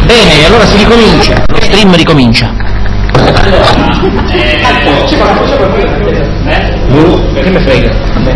Bene, allora si ricomincia, lo stream ricomincia. Che mi frega?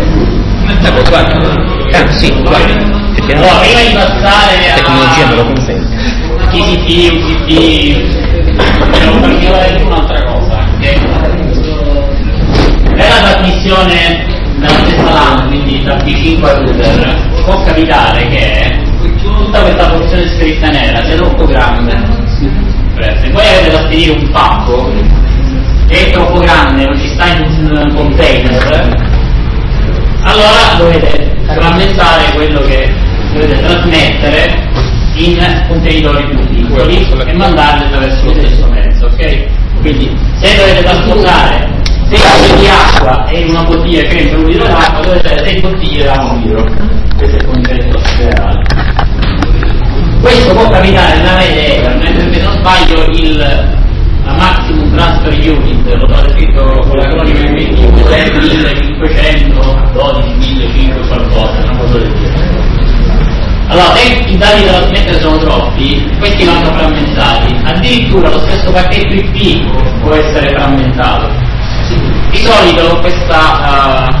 Sì, guarda. Allora, prima di passare la tecnologia me lo consente. TCP, UTP, devo particolare un'altra cosa, che nella trasmissione della stessa LAN, quindi da P5 a router, può capitare che tutta questa porzione scritta nera sia troppo grande. Se voi avete da spedire un pacco che è troppo grande, non ci sta in un container, allora dovete frammentare quello che dovete trasmettere in contenitori più piccoli e mandarli attraverso lo stesso mezzo, ok? Quindi se dovete trasportare 6 litri di acqua e una bottiglia che entra un litro d'acqua, dovete avere 6 bottiglie da un litro. Questo è il concetto generale. Questo può capitare nella rete Ethernet, perché se non sbaglio la Maximum Transfer Unit, lo trovate scritto con l'acronimo MTU, è 1500, 12, 1500 qualcosa, una cosa del genere. Allora, se i dati da trasmettere sono troppi, questi vanno frammentati. Addirittura lo stesso pacchetto IP può essere frammentato. Di solito questa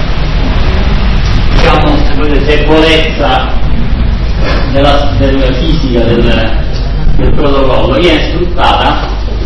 debolezza della fisica del protocollo viene sfruttata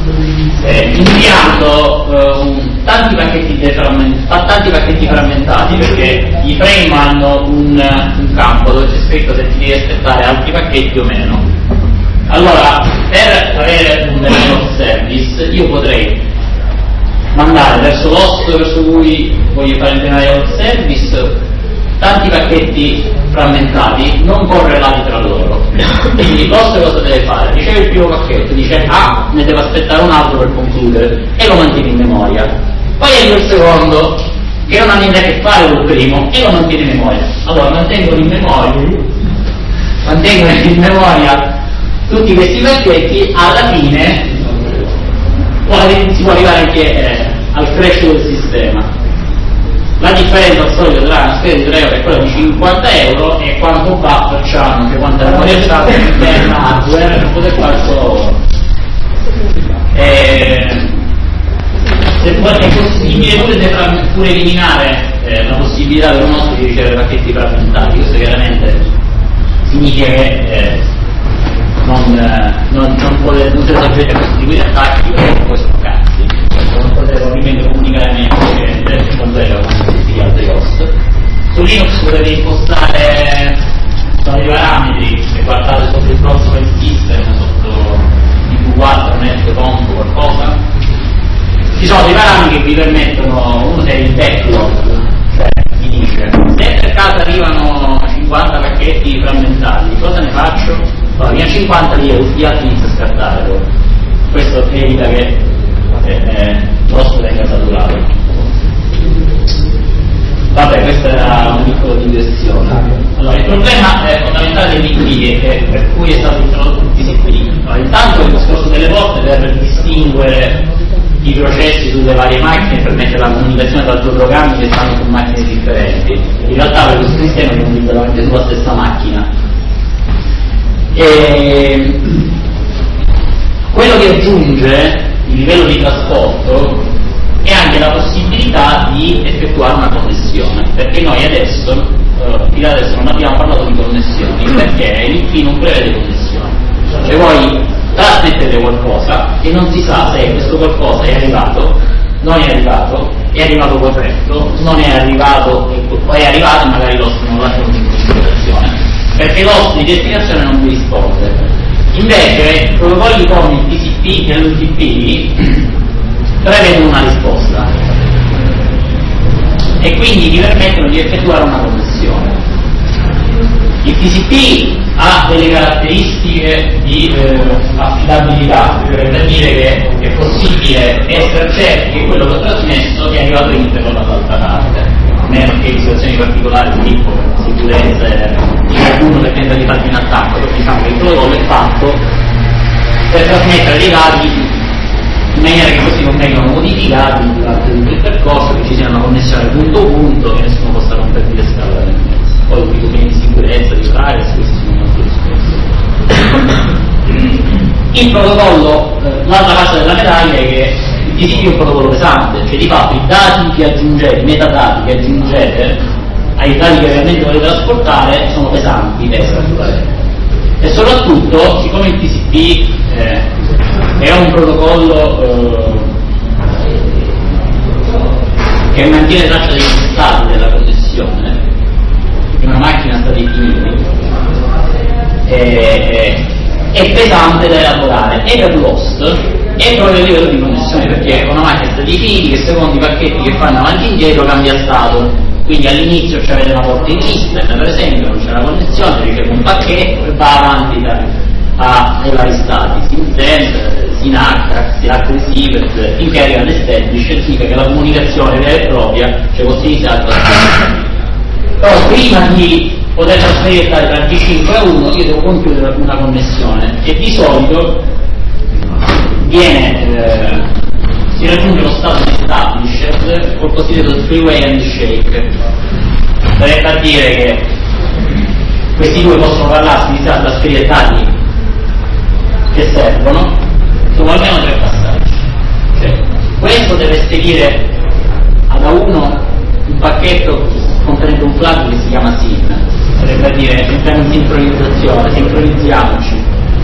inviando tanti pacchetti frammentati, perché i frame hanno un campo dove c'è scritto se ti devi aspettare altri pacchetti o meno. Allora, per avere un denial of service io potrei mandare verso l'host verso cui voglio fare il denial of service tanti pacchetti frammentati non correlati tra loro. Quindi l'host cosa deve fare? Riceve il primo pacchetto, dice ne deve aspettare un altro per concludere e lo mantiene in memoria. Poi arriva il secondo che non ha niente a che fare col primo e lo mantiene in memoria. Allora mantengono in memoria tutti questi pacchetti. Alla fine si può arrivare anche al crash del sistema. La differenza al solito tra una scheda di 3 euro e quella di 50 euro è quanto buffer c'hanno, cioè quanta memoria c'hanno all'interno hardware per poter fare il suo lavoro. Se poi è possibile pure eliminare la possibilità per un nostro di ricevere pacchetti frammentati. Questo chiaramente significa che non siete soggetti a questo tipo di attacchi, perché poi sono cazzi, non potete probabilmente comunicare meglio quando era gli altri host. Su Linux potete impostare dei parametri, se guardate sotto il prossimo file system, sotto IP4, net, conto, qualcosa, ci sono dei parametri che vi permettono, uno è il backlog, cioè vi dice se per caso arrivano 50 pacchetti frammentati, cosa ne faccio? Allora, ne ho 50 gli altri inizio a scartare. Questo evita che l'host venga saturato. Vabbè, questa era una piccola digressione. Allora, il problema fondamentale dei TCP per cui è stato introdotto il TCP. Allora, intanto il discorso delle porte per distinguere i processi sulle varie macchine, per permettere la comunicazione tra due programmi che stanno su macchine differenti. In realtà per questo sistema è comunicato sulla stessa macchina. Quello che aggiunge il livello di trasporto è anche la possibilità di effettuare una connessione, perché noi adesso non abbiamo parlato di connessioni, perché l'IP non prevede connessioni. Cioè voi trasmettete qualcosa e non si sa se questo qualcosa è arrivato, non è arrivato corretto, non è arrivato, è arrivato e magari l'host non l'ha tenuto in considerazione, perché l'host di destinazione non vi risponde. Invece i protocolli come il TCP e l'UTP prevedono una risposta e quindi vi permettono di effettuare una connessione. Il TCP ha delle caratteristiche di affidabilità, per dire che è possibile essere certi che quello che ho trasmesso è arrivato integro dall'altra parte, a meno che in situazioni particolari di tipo sicurezza di qualcuno che tenta di farvi un attacco, perché diciamo che il protocollo è fatto per trasmettere dei dati in maniera che questi non vengano modificati durante tutto il percorso, che ci sia una connessione punto punto, che nessuno possa rompervi le scatole nel mezzo. Poi tutti i problemi di sicurezza, di privacy, questi sono molto discorsi. Il protocollo, l'altra faccia della medaglia è che il TCP è un protocollo pesante, cioè di fatto i dati che aggiungete, i metadati che aggiungete ai dati che realmente volete trasportare sono pesanti, pesano. E soprattutto, siccome il TCP è un protocollo che mantiene traccia degli stati della connessione, che una macchina sta definiti, è pesante da elaborare, e per l'host è proprio a livello di connessione, perché è una macchina sta definiti che secondo i pacchetti che fanno avanti e indietro cambia stato. Quindi all'inizio c'avete una porta in Eastern, per esempio, non c'è una connessione, riceve un pacchetto e va avanti a vari stati, SYN-SEND, SYN-ACK receiver, finché arriva all'establish, significa che la comunicazione vera e propria cioè può iniziare a trasferire. Però prima di poter trasferire tra G5 e 1 io devo concludere una connessione e di solito si raggiunge lo stato di established col cosiddetto three-way handshake, per dire che questi due possono parlarsi, iniziare a trasferire dati che servono dopo almeno 3 passaggi. Cioè, questo deve seguire da uno un pacchetto contenente un flag che si chiama SYN, per dire entriamo in sincronizzazione, sincronizziamoci.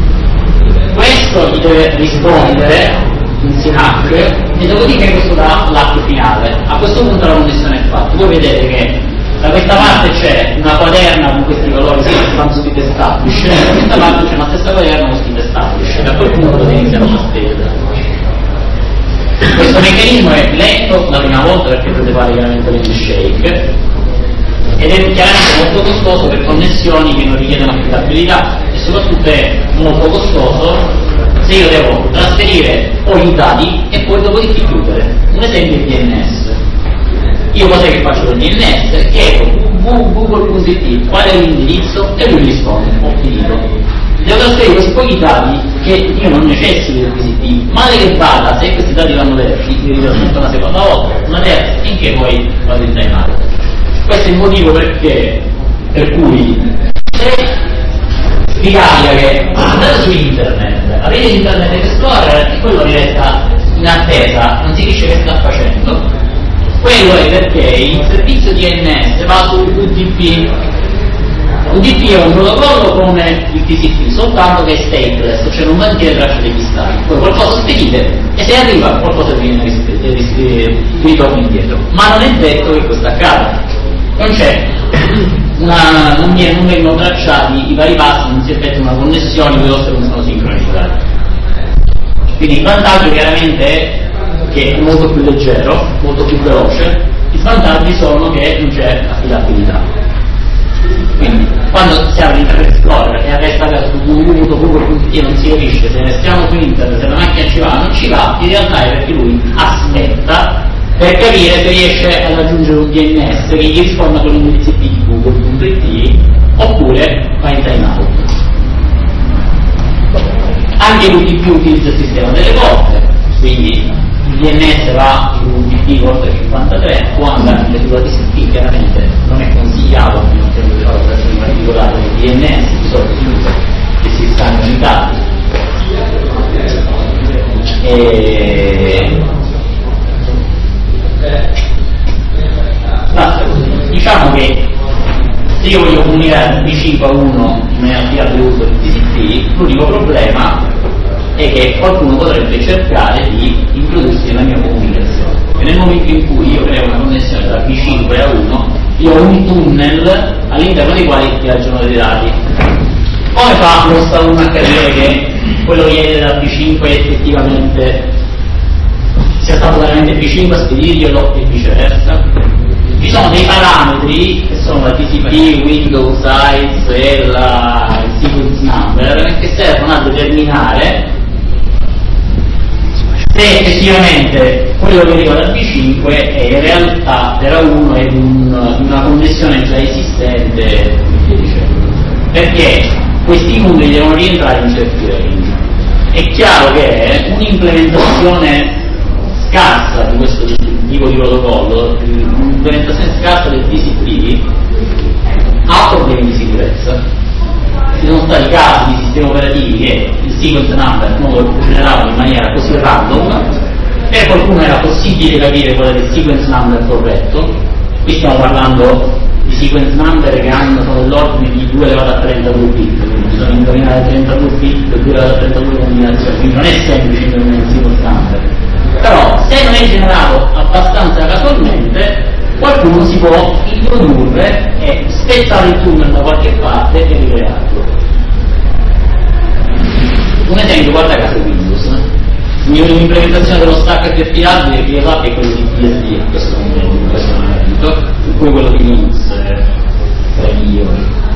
Questo gli deve rispondere in SYN-ACK e dopodiché questo dà l'atto finale. A questo punto la connessione è fatta. Voi vedete che da questa parte c'è una quaderna con questi valori speed establish, da questa parte c'è una stessa quaderna con speed establish, e da quel punto potete iniziare a trasferire. Questo meccanismo è lento la prima volta perché dovete fare chiaramente l'handshake ed è chiaramente molto costoso per connessioni che non richiedono affidabilità e soprattutto è molto costoso se io devo trasferire poi i dati e poi dopodiché chiudere. Un esempio è il DNS. Io cos'è che faccio con il DNS? Chiedo google.it qual è l'indirizzo e lui mi risponde, ho finito. Devo trasferire questi pochi dati che io non necessito del TCP, male che vada, se questi dati vanno versi, mi ritorno una seconda volta, una terza, finché poi vado in time out. Questo è il motivo per cui se vi capita che andate su internet, aprite Internet Explorer e quello vi resta in attesa, non si capisce che sta facendo. Quello è perché il servizio DNS va su UDP. UDP è un protocollo come il TCP, soltanto che è stateless, cioè non mantiene traccia degli stati. Poi qualcosa spedite e se arriva qualcosa viene ritorna indietro. Ma non è detto che questo accada. Non c'è non vengono tracciati i vari passi, non si effettua una connessione, le cose non sono sincronizzate. Quindi il vantaggio chiaramente è che è molto più leggero, molto più veloce, i svantaggi sono che non c'è affidabilità. Quindi quando siamo in Internet Explorer e resta aperto su www.google.it e non si capisce se ne stiamo su internet, se la macchina ci va o non ci va, in realtà è perché lui aspetta per capire se riesce ad aggiungere un DNS che gli risponda con l'indirizzo IP di google.it oppure va in timeout. Anche l'UDP utilizza il sistema delle porte, quindi il DNS va su UDP porta 53, può andare nelle sue TCP, chiaramente non è consigliato a meno che non si fa operazioni particolari del DNS, di solito si usa che si stancano i dati. Basta così. Diciamo che se io voglio comunicare da P5 a 1 in maniera affidabile l'uso del TCP, l'unico problema è che qualcuno potrebbe cercare di introdursi nella mia comunicazione. E nel momento in cui io creo una connessione da P5 a 1, io ho un tunnel all'interno dei quali viaggiano dei dati. Come fa lo Stato 1 a capire che quello che viene da P5 effettivamente sia stato veramente P5 a spedirglielo e viceversa? Ci sono dei parametri che sono la TCP, Windows, size e il sequence number che servono a determinare se effettivamente quello che arriva dal P5 è in realtà era uno è una connessione già esistente, perché questi numeri devono rientrare in certi range. È chiaro che un'implementazione scarsa di questo tipo di protocollo, un'implementazione scarsa del TCP ha problemi di sicurezza. Ci sono stati casi di sistemi operativi che il sequence number lo generavano in maniera così random. Per qualcuno era possibile capire qual era il sequence number corretto. Qui stiamo parlando di sequence number che hanno dell'ordine di 2 elevato a 32 bit, quindi bisogna indovinare 32 bit per 2 elevato a 32 combinazioni, quindi non è semplice indovinare il sequence number. Però se non è generato abbastanza casualmente, qualcuno si può introdurre e spezzare il tunnel da qualche parte e ricrearlo. Un esempio, guarda caso Windows. L'implementazione dello stack gestirabile che io sappia è quello di BSD in questo momento, oppure quello di Linux tra io.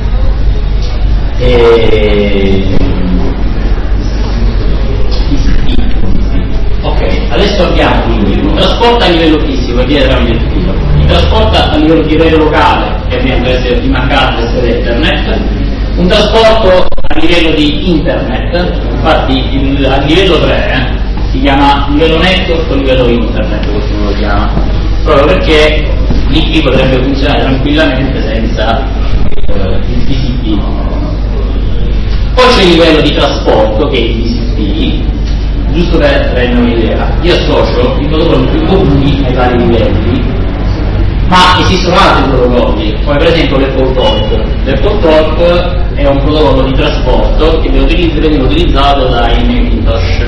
Ok, adesso abbiamo quindi un trasporto a livello fisico e via tramite il filo, il trasporto a livello di rete locale che ovviamente deve essere di MAC address ed Ethernet, un trasporto a livello di internet, infatti a livello 3 si chiama livello network o livello internet, qualcuno lo chiama, proprio perché l'IP potrebbe funzionare tranquillamente senza il TCP. Poi c'è il livello di trasporto che è il TCP, giusto per rendere un'idea. Io associo i protocolli più comuni ai vari livelli, ma esistono altri protocolli, come per esempio l'Apple Talk. L'Apple Talk è un protocollo di trasporto che viene utilizzato dai Macintosh.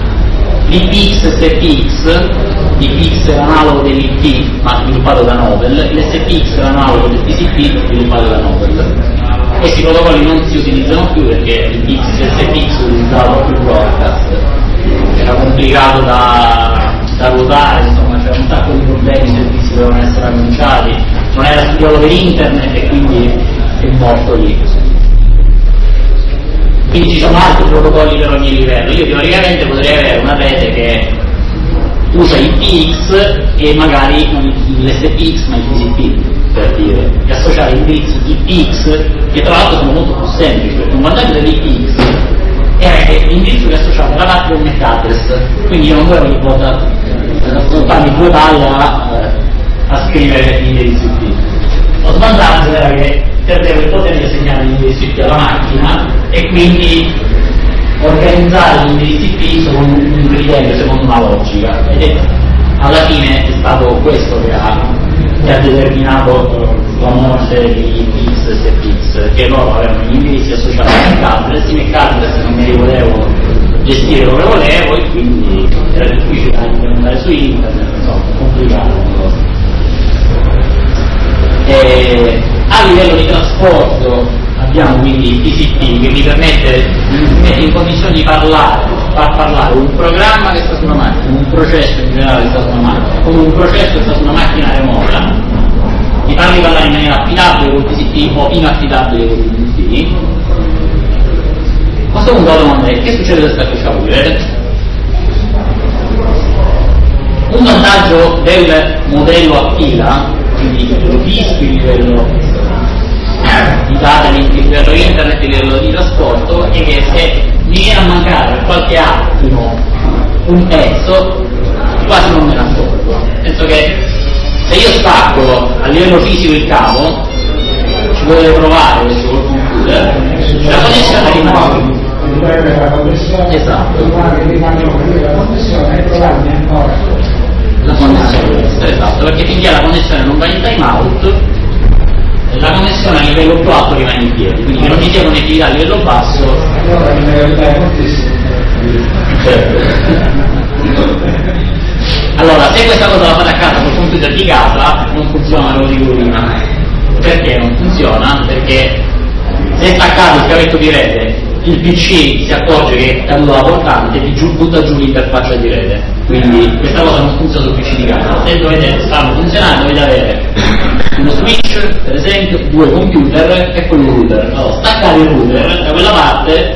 L'IPX-SPX, l'IPX è l'analogo dell'IP ma sviluppato da Novell, l'SPX è l'analogo del TCP sviluppato da Novell. Questi protocolli non si utilizzano più perché l'IPX e l'SPX utilizzavano più broadcast, era complicato da ruotare, insomma c'era un sacco di problemi, i servizi dovevano essere annunciati, non era studiato per internet e quindi è morto lì. Quindi ci sono altri protocolli per ogni livello. Io teoricamente potrei avere una rete che usa il PX e magari non l'SPX ma il TCP, per dire, e associare indirizzi IPX che tra l'altro sono molto più semplici, perché un vantaggio dell'IPX è che l'indirizzo che è associato alla parte del MAC address, quindi io non dovevo ogni volta farmi 2 palle a scrivere l'indirizzo IP. Lo svantaggio era che perdevo il potere di assegnare l'indirizzo IP alla macchina e quindi organizzare l'indirizzo IP secondo un criterio, secondo una logica, ed alla fine è stato questo che ha determinato la morte di X e SPX, che loro avevano gli indirizzi associati a MAC address, i MAC address non me li volevo gestire come volevo e quindi era difficile andare su internet, insomma, complicato. A livello di trasporto abbiamo quindi il TCP che mi permette di mettere in condizione di far parlare un programma che sta su una macchina, un processo in generale che sta su una macchina, come un processo che sta su una macchina remota, di farli parlare in maniera affidabile col TCP o inaffidabile col TCP. A questo punto la domanda è: che succede se stacco vedete? Un vantaggio del modello a fila, quindi il livello fisico, il livello di data, il livello internet, il livello di trasporto, è che se mi viene a mancare per qualche attimo un pezzo quasi non me ne accorgo, nel senso che se io stacco a livello fisico il cavo ci potete provare questo col computer, la connessione rimane. Esatto, la connessione, esatto, perché finché la connessione non va in time out, la connessione a livello più alto rimane in piedi, quindi che non ci sia connettività a livello basso. Allora, se questa cosa la fate a casa col computer di casa, non funziona, lo dico prima. Perché non funziona? Perché se staccato il cavetto di rete, il PC si accorge che è caduto la portante e butta giù l'interfaccia di rete, quindi questa cosa non funziona sul PC di casa. Se dovete farlo funzionare dovete avere uno switch, per esempio, 2 computer e poi un router. Allora, staccare il router da quella parte,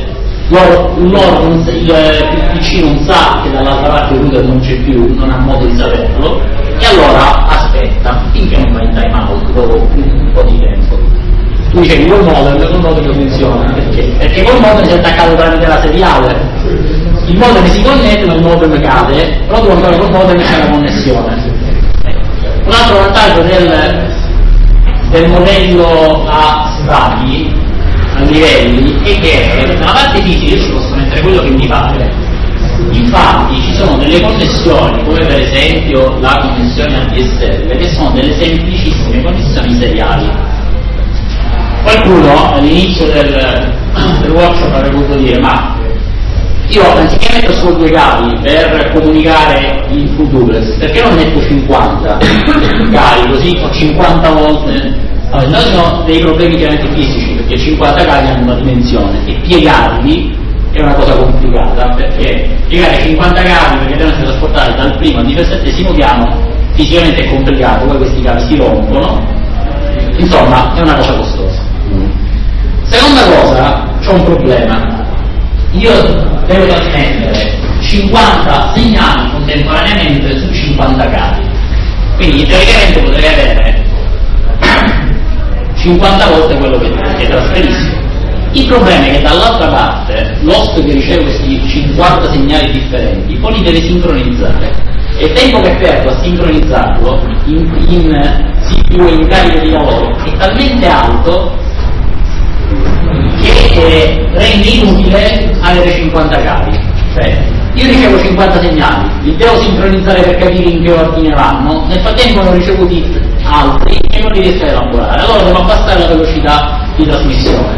il PC non sa che dall'altra parte il router non c'è più, non ha modo di saperlo, e allora aspetta finché non va in time out dopo un po' di tempo. Tu dicevi col modem funziona, perché col modem si è attaccato tramite la seriale, il modem si connette ma il modem cade, però tu ancora col modem c'è la connessione. Un altro vantaggio del modello a stati, a livelli, è che nella parte fisica io ci posso mettere trasmettere quello che mi pare. Infatti ci sono delle connessioni, come per esempio la connessione ADSL, che sono delle semplicissime connessioni seriali. Qualcuno all'inizio del workshop avrebbe potuto dire: ma io anziché mettere solo 2 cavi per comunicare in full duplex, perché non metto 50 cavi, così ho 50 volte? Allora, noi sono dei problemi chiaramente fisici, perché 50 cavi hanno una dimensione e piegarli è una cosa complicata, perché piegare 50 cavi perché devono essere trasportati dal primo al 17° piano fisicamente è complicato, poi questi cavi si rompono, insomma è una cosa costosa. Seconda cosa, c'ho un problema. Io devo trasmettere 50 segnali contemporaneamente su 50 cavi, quindi teoricamente potrei avere 50 volte quello che trasferisco. Il problema è che dall'altra parte l'host che riceve questi 50 segnali differenti poi li deve sincronizzare, e il tempo che perdo a sincronizzarlo in CPU e in carico di lavoro è talmente alto che rende inutile avere 50 cavi. Cioè, io ricevo 50 segnali, li devo sincronizzare per capire in che ordine vanno, nel frattempo ne ho ricevuti altri e non li riesco a elaborare, allora devo abbassare la velocità di trasmissione.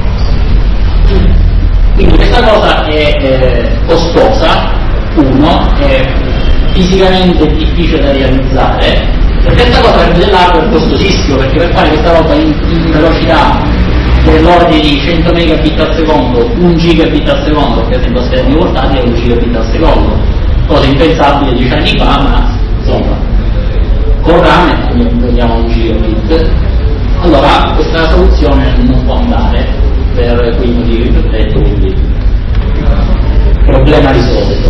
Quindi questa cosa è costosa, è fisicamente difficile da realizzare, e questa cosa rende l'hardware costosissimo, perché per fare questa roba in velocità dell'ordine di 100 megabit al secondo, 1 gigabit al secondo, per esempio a schermi portatili è 1 gigabit al secondo, cosa impensabile 10 anni fa, ma insomma con RAM vediamo 1 gigabit. Allora questa soluzione non può andare per quei motivi che ho detto, quindi problema risolto.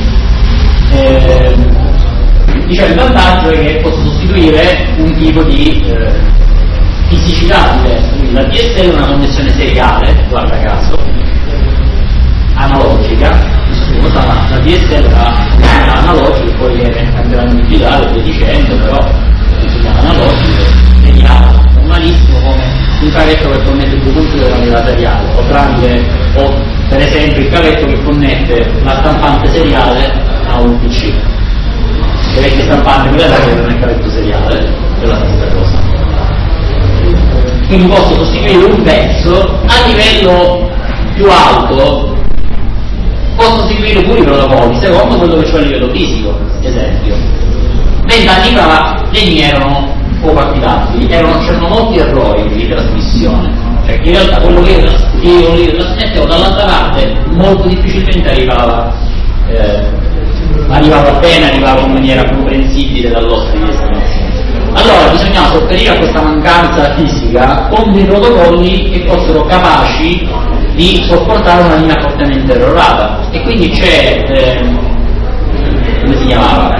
Diciamo, il vantaggio è che posso sostituire un tipo di fisicità diversa, quindi la DSL è una connessione seriale, guarda caso, analogica, la DSL era analogica, poi cambieranno in digitale, via dicendo, però insomma analogica, seriale, normalissimo, come un cavetto che connette due computer a maniera seriale, o per esempio il cavetto che connette la stampante seriale a un PC. Le vecchie stampanti quella che non è cavetto seriale, è la stessa cosa. Quindi posso sostituire un pezzo a livello più alto, posso sostituire pure i protocolli secondo quello che c'è a livello fisico. Esempio, 20 anni fa le mie erano poco affidabili, c'erano molti errori di trasmissione, cioè in realtà quello che io trasmettevo dall'altra parte molto difficilmente arrivava appena, arrivava in maniera comprensibile dall'host di estensione. Allora bisognava sopperire a questa mancanza fisica con dei protocolli che fossero capaci di sopportare una linea fortemente errorata, e quindi c'è come si chiamava?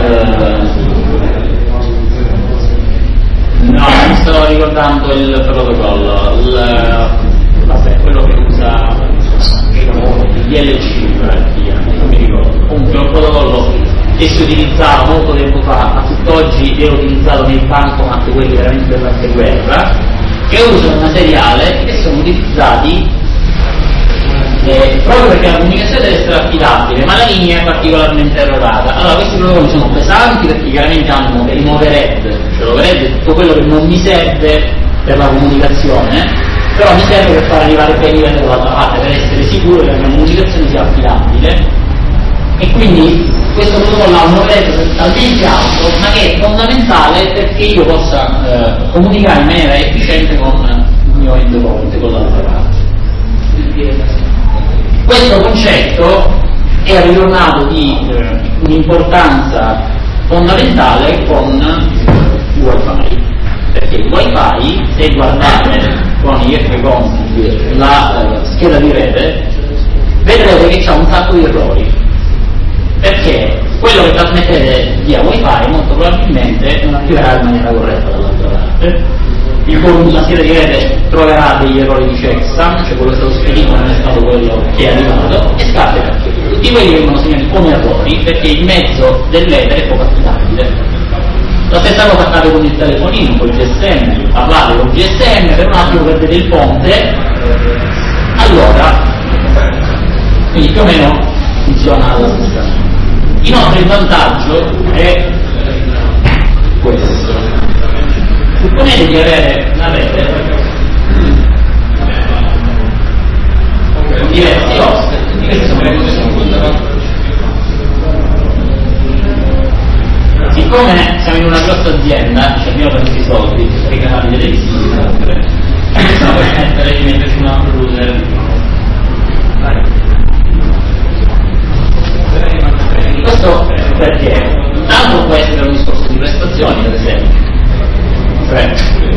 No, mi sto ricordando il protocollo, quello che usa il DLC, non mi ricordo. Comunque è un protocollo che si utilizzava molto tempo fa, a tutt'oggi è utilizzato nei bancomat, quelli veramente per l'anteguerra, che usano una seriale, che sono utilizzati proprio perché la comunicazione deve essere affidabile, ma la linea è particolarmente errorata. Allora questi protocolli sono pesanti perché chiaramente hanno dei overhead, cioè l'overhead è tutto quello che non mi serve per la comunicazione, però mi serve per far arrivare bene i livelli dall'altra parte, per essere sicuro che la mia comunicazione sia affidabile, e quindi questo protocollo ha un overhead talmente alto, ma che è fondamentale perché io possa comunicare in maniera efficiente con il mio endpoint, con l'altra parte. Questo concetto è ritornato di un'importanza fondamentale con il Wi-Fi, perché il Wi-Fi, se guardate con gli FCONFIG la scheda di rete, vedrete che c'è un sacco di errori, perché quello che trasmettete via Wi-Fi molto probabilmente non arriverà in maniera corretta dall'altra parte. La scheda di rete troverà degli errori di checksum, cioè quello che è stato spedito non è stato quello che è arrivato, e scatta il pacchetto. Tutti quelli vengono segnati come errori perché il mezzo dell'etere è poco affidabile. La stessa cosa accade con il telefonino, con il GSM, parlate con il GSM, per un attimo perdete il ponte, allora quindi più o meno funziona alla stessa maniera. Inoltre il vantaggio è questo: supponete di avere una rete con diversi host, tutti questi sono siccome siamo in una grossa azienda, ci abbiamo tanti soldi per i canali televisivi, possiamo permettere di metterci un router. Questo perché intanto può essere un discorso di prestazioni, per esempio, cioè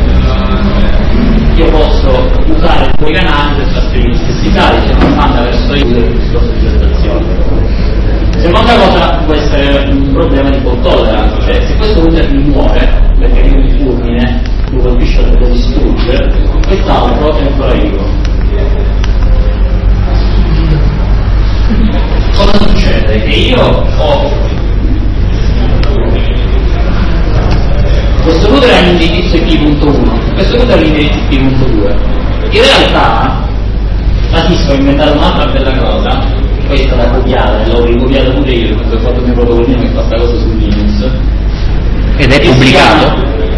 io posso usare il tuo canale per trasferire gli stessi carichi, se non manda verso io un discorso di prestazioni. Seconda cosa può essere un problema di fault tolerance, cioè se questo router mi muore perché arriva un fulmine, lo colpisce o lo distrugge, quest'altro è ancora vivo. Cosa succede? Che io ho questo router ha l'indirizzo IP.1, questo router ha l'indirizzo IP.2. In realtà la Cisco ha inventato un'altra bella cosa, questa da copiare, l'ho ricopiata pure io perché ho fatto il mio protocollino che fa questa cosa su Linux. Ed è pubblicato?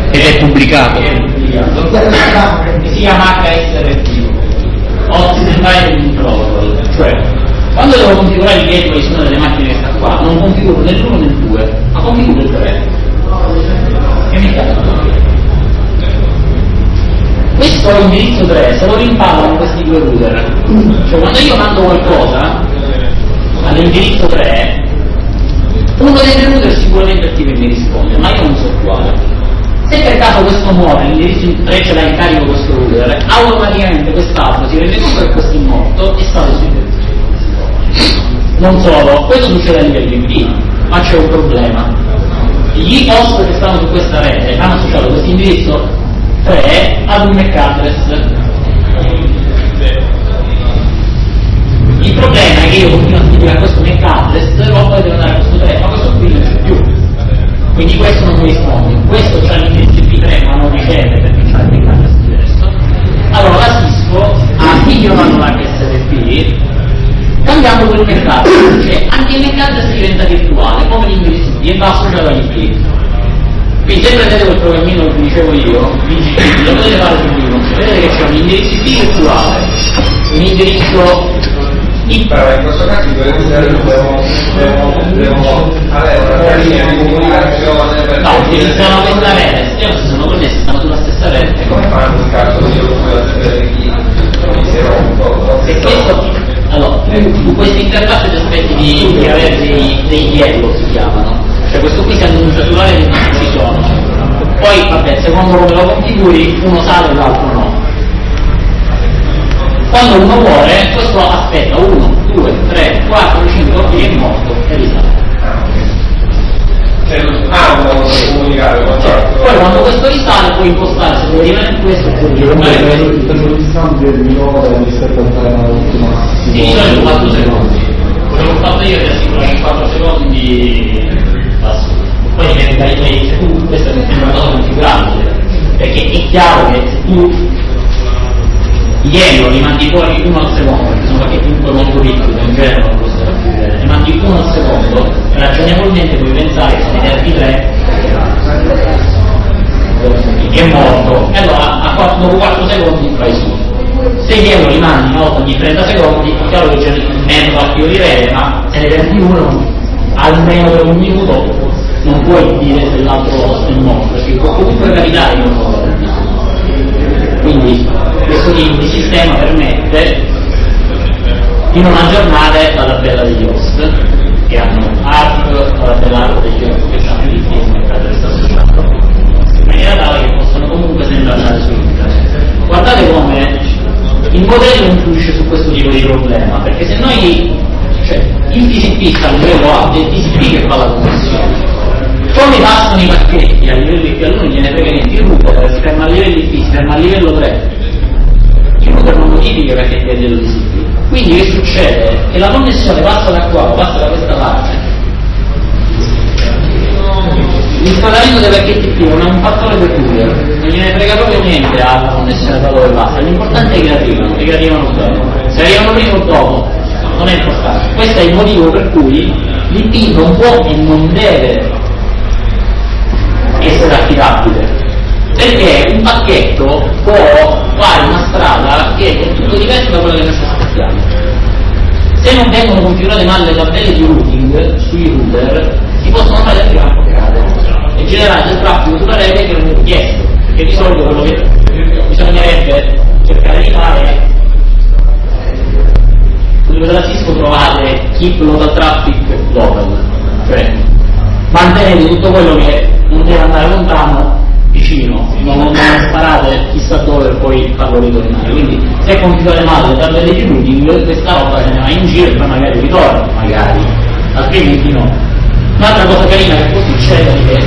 Si chiama HSRT, Optical Routing Protocol, cioè quando devo configurare il gateway su una delle macchine che sta qua, non configuro né l'1 né il 2, ma configuro il 3. E mi cazzo. Questo indirizzo 3, se lo rimpallano questi due router, cioè quando io mando qualcosa all'indirizzo 3, uno dei due router sicuramente attiva e mi risponde, ma io non so quale. Se per caso questo muore, l'indirizzo 3 ce l'ha in carico questo router, automaticamente quest'altro si rende conto che questo è morto e sale sui indirizzi. Non solo, questo succede a livello IP, ma c'è un problema. Gli host che stanno su questa rete hanno associato questo indirizzo 3 ad un MAC address. Il problema è che io continuo a scrivere a questo MAC address, però poi devo andare a questo 3, ma questo qui non c'è più. Quindi questo non mi risponde. Questo c'ha l'indirizzo IP3 ma non riceve perché c'ha il MAC address diverso. Allora la Cisco ha migliorato l'HSRP cambiando quel MAC address, cioè anche il MAC address diventa virtuale, come l'indirizzo IP e va associato all'IP. Quindi se prendete quel programmino che dicevo io, lo potete fare su Linux, vedete che c'è un indirizzo IP virtuale, un indirizzo IP. Però in questo caso devo avere una linea di comunicazione. No, utilizzano questa rete, si sono connessi, stanno sulla stessa rete. Come fanno in caso io sulla chi si rompo? E questo, allora, su queste interfacce ti aspetti di avere dei yellow si chiamano. Cioè questo qui si annuncia sulla rete non ci sono. Poi vabbè, secondo come lo configuri, uno sale e l'altro no. Quando uno muore, questo aspetta 1, 2, 3, 4, 5, e è morto e risale. Cioè non hanno comunicare con Poi quando questo risale puoi impostare se vuoi rimanere in questo oppure rimanere in questo. Sì, di solito 4 secondi. Quello che ho fatto io è assicurare in 4 secondi passo. Poi dipende dai play, se tu questa è una cosa configurabile, perché è chiaro che se tu ieri li mandi fuori 1 al secondo, perché sono pacchetti molto piccoli, in genere non possono raggiungere, li mandi 1 al secondo, ragionevolmente puoi pensare che se ne perdi 3 è morto, e allora dopo 4 secondi fai su. Se gli euro li mandi ogni 30 secondi, è chiaro che c'è il metodo attivo di rete, ma se ne perdi uno, almeno per un minuto, non puoi dire se l'altro è morto, perché può comunque capitare che non lo perdi. Quindi questo tipo di sistema permette di non aggiornare la tabella degli host che hanno ARP, la tabella ARP degli host che hanno il mercato address associato, in maniera tale che possono comunque sempre andare su internet. Guardate come il modello influisce su questo tipo di problema, perché se noi, cioè il TCP sta a livello A, è il TCP che fa la connessione. Come passano i pacchetti a livello IP, a lui non gliene frega niente, il router si ferma a livello IP, si ferma a livello 3, il router non notifica i pacchetti a livello di TCP. Quindi che succede? Che la connessione passa da qua o passa da questa parte. L'installamento dei pacchetti IP non è un fattore peculiare, non gliene frega proprio niente alla connessione da dove passa, l'importante è che arrivano bene. Se arrivano prima o dopo, non è importante. Questo è il motivo per cui l'IP non può e non deve essere affidabile, perché un pacchetto può fare una strada che è tutto diversa da quella che noi ci aspettiamo. Se non vengono configurate male le tabelle di routing sui router, si possono fare delle campate e generare del traffico sulla rete che non è richiesto, perché di solito quello che bisognerebbe cercare di fare è, sul livello della Cisco trovate keep local traffic local, cioè mantenete tutto quello che non deve andare lontano vicino, non sparate chissà dove per poi farlo ritornare. Quindi se configurate male le tabelle di routing, questa roba se ne va in giro e poi magari ritorna, magari, altrimenti no. Un'altra cosa carina che può succedere è che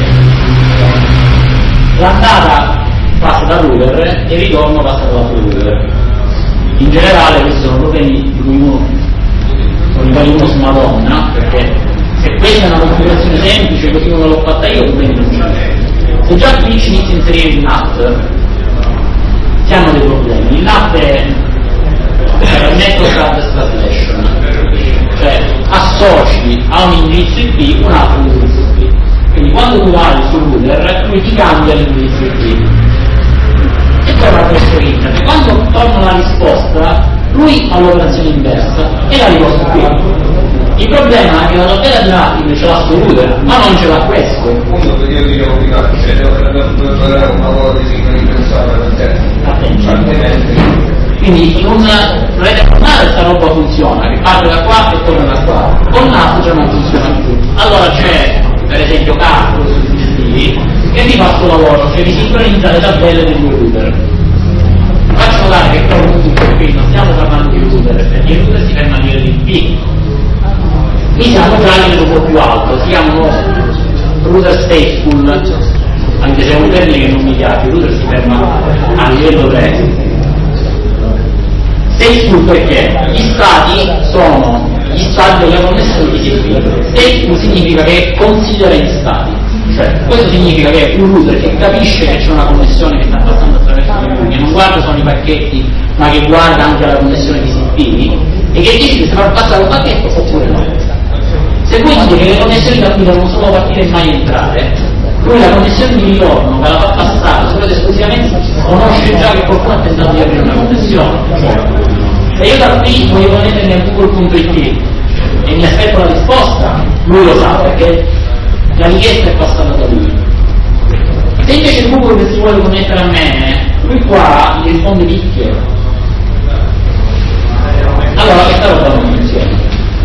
l'andata passa da router e il ritorno passa dall'altro router. In generale questi sono problemi di cui uno si madonna, perché se questa è una configurazione semplice così come l'ho fatta io, problemi non c'è. Se già qui ci inizia a inserire il NAT, si hanno dei problemi. Il NAT è Network Address Translation, cioè associ a un indirizzo IP un altro indirizzo IP. Quindi quando tu vai sul router, lui ti cambia l'indirizzo IP e torna presso internet. Quando torna la risposta, lui fa l'operazione inversa e la riposta qui. Il problema è che la tabella di mapping ce l'ha sul router, ma non ce l'ha questo. Appunto perché io dicevo prima, cioè dovrebbe avere una modo di sincronizzare quindi in una rete normale questa roba funziona, che parte da qua e torna da qua. Con NAT già non funziona più. Allora c'è, per esempio, Carlo sui dispositivi che vi fa questo lavoro, cioè vi sincronizza le tabelle dei due router. Faccio notare che comunque qui non stiamo parlando di router, perché il router si ferma a livello di IP. Qui siamo già a livello un po' più alto, si chiamano router stateful, anche se è un termine che non mi piace, il router si ferma a livello 3. Stateful perché gli stati sono gli stati della connessione di TCP. Stateful significa che considera gli stati, cioè questo significa che è un router che capisce che c'è una connessione che sta passando attraverso di lui, che non guarda solo i pacchetti ma che guarda anche la connessione di TCP e che decide se far passare un pacchetto oppure no. Se voi dite che le connessioni da cui devono solo partire e mai entrare, lui la connessione di ritorno ve la fa passare solo ed esclusivamente conosce già che qualcuno ha tentato di aprire una connessione. Se io da qui voglio connettermi a google.it e mi aspetto la risposta, lui lo sa perché la richiesta è passata da lui. Se invece Google che si vuole connettere a me, lui qua gli risponde picchio. Allora questa roba non funziona.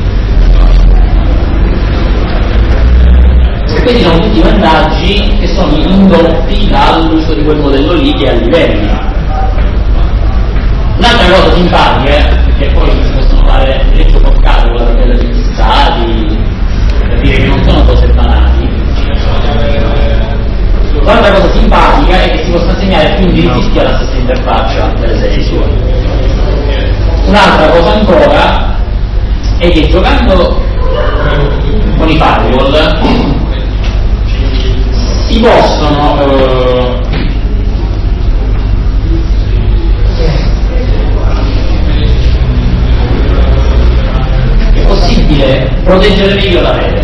Questi sono tutti i vantaggi che sono indotti dall'uso di quel modello lì che è a livelli. Un'altra cosa simpatica, perché poi si possono fare delle giococcate con la tabella degli stati, per dire che non sono cose banali. L'altra cosa simpatica è che si possono assegnare più indirizzi alla stessa interfaccia, per esempio. Un'altra cosa ancora è che giocando con i firewall si possono è possibile proteggere meglio la rete.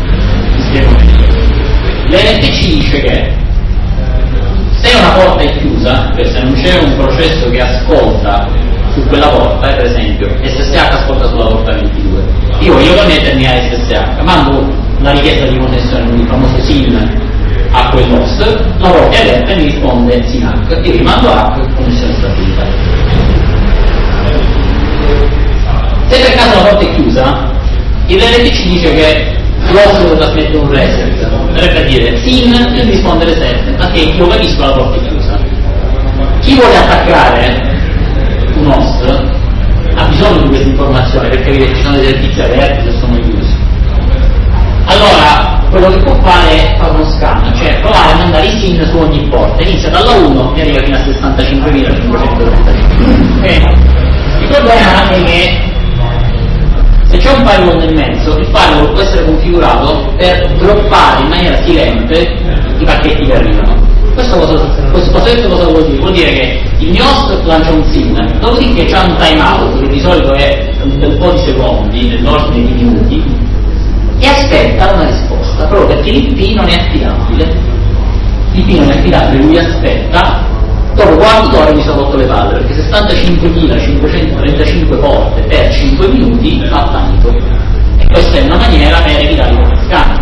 L'RTC dice che se una porta è chiusa, cioè se non c'è un processo che ascolta su quella porta, per esempio SSH ascolta sulla porta 22, io voglio connettermi a SSH, mando la richiesta di connessione con il famoso SYN a quel host, la porta è aperta e mi risponde SYN-HACK, io rimando HACK, connessione stabilita. Se per caso la porta è chiusa, il RTC dice che l'host deve trasmettere un reset, dovrebbe dire SYN e mi risponde reset, perché io capisco la porta è chiusa. Chi vuole attaccare un host ha bisogno di questa informazione per capire se ci sono dei servizi aperti o se sono chiusi. Allora, quello che può fare è fare uno scan, cioè provare a mandare i SYN su ogni porta, inizia dalla 1 e arriva fino a 65.535. Il problema è che se c'è un firewall nel mezzo, il firewall può essere configurato per droppare in maniera silente i pacchetti che arrivano. Questo cosa vuol dire? Vuol dire che il mio host lancia un SYN, dopodiché c'è un timeout, che di solito è un bel po' di secondi, nell'ordine di minuti, e aspetta una risposta, proprio perché l'IP non è affidabile. L'IP non è affidabile, lui aspetta, dopo 4 ore mi sono rotto le palle, perché 65.535 porte per 5 minuti fa tanto. E questa è una maniera per evitare i scanner.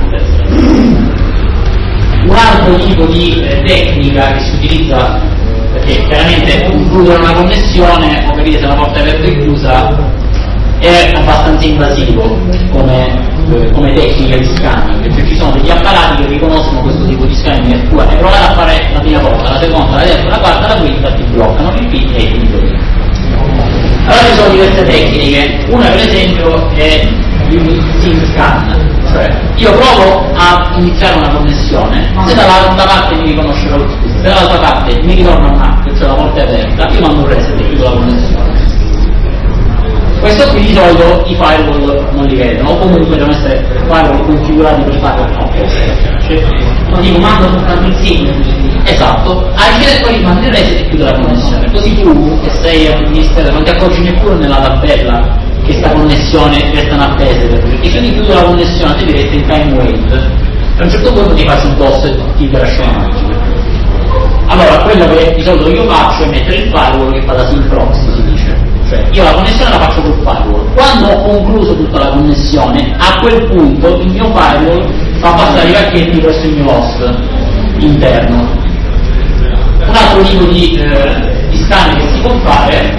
Un altro tipo di tecnica che si utilizza, perché chiaramente concludere una connessione, o capire se una porta è aperta o chiusa, è abbastanza invasivo come tecnica di scanning, cioè ci sono degli apparati che riconoscono questo tipo di scanning e provare a fare la prima volta, la seconda, la terza, la quarta, la quinta, ti bloccano l'IP e ti bloccano. Allora ci sono diverse tecniche, una per esempio è il SYN scan, cioè io provo a iniziare una connessione, se dall'altra parte mi riconosce se dall'altra parte mi ritorna un hack, cioè la porta è aperta, io mando un reset e chiudo la connessione. Questo qui di solito i firewall non li vedono, o comunque devono essere firewall configurati per firewall no. Cioè, non dico mando soltanto il SYN, esatto, e poi mando il reset e chiudo la connessione. Così tu che sei amministratore non ti accorgi neppure nella tabella che sta connessione restano appese, perché se io chiudo la connessione te diresti in time wait, a un certo punto ti faccio un DOS e ti lascio la macchina. Allora quello che di solito io faccio è mettere il firewall che fa da SYN proxy, si dice, cioè io la connessione la faccio col firewall, quando ho concluso tutta la connessione a quel punto il mio firewall fa passare i pacchetti verso il mio host interno. Un altro tipo di scanner che si può fare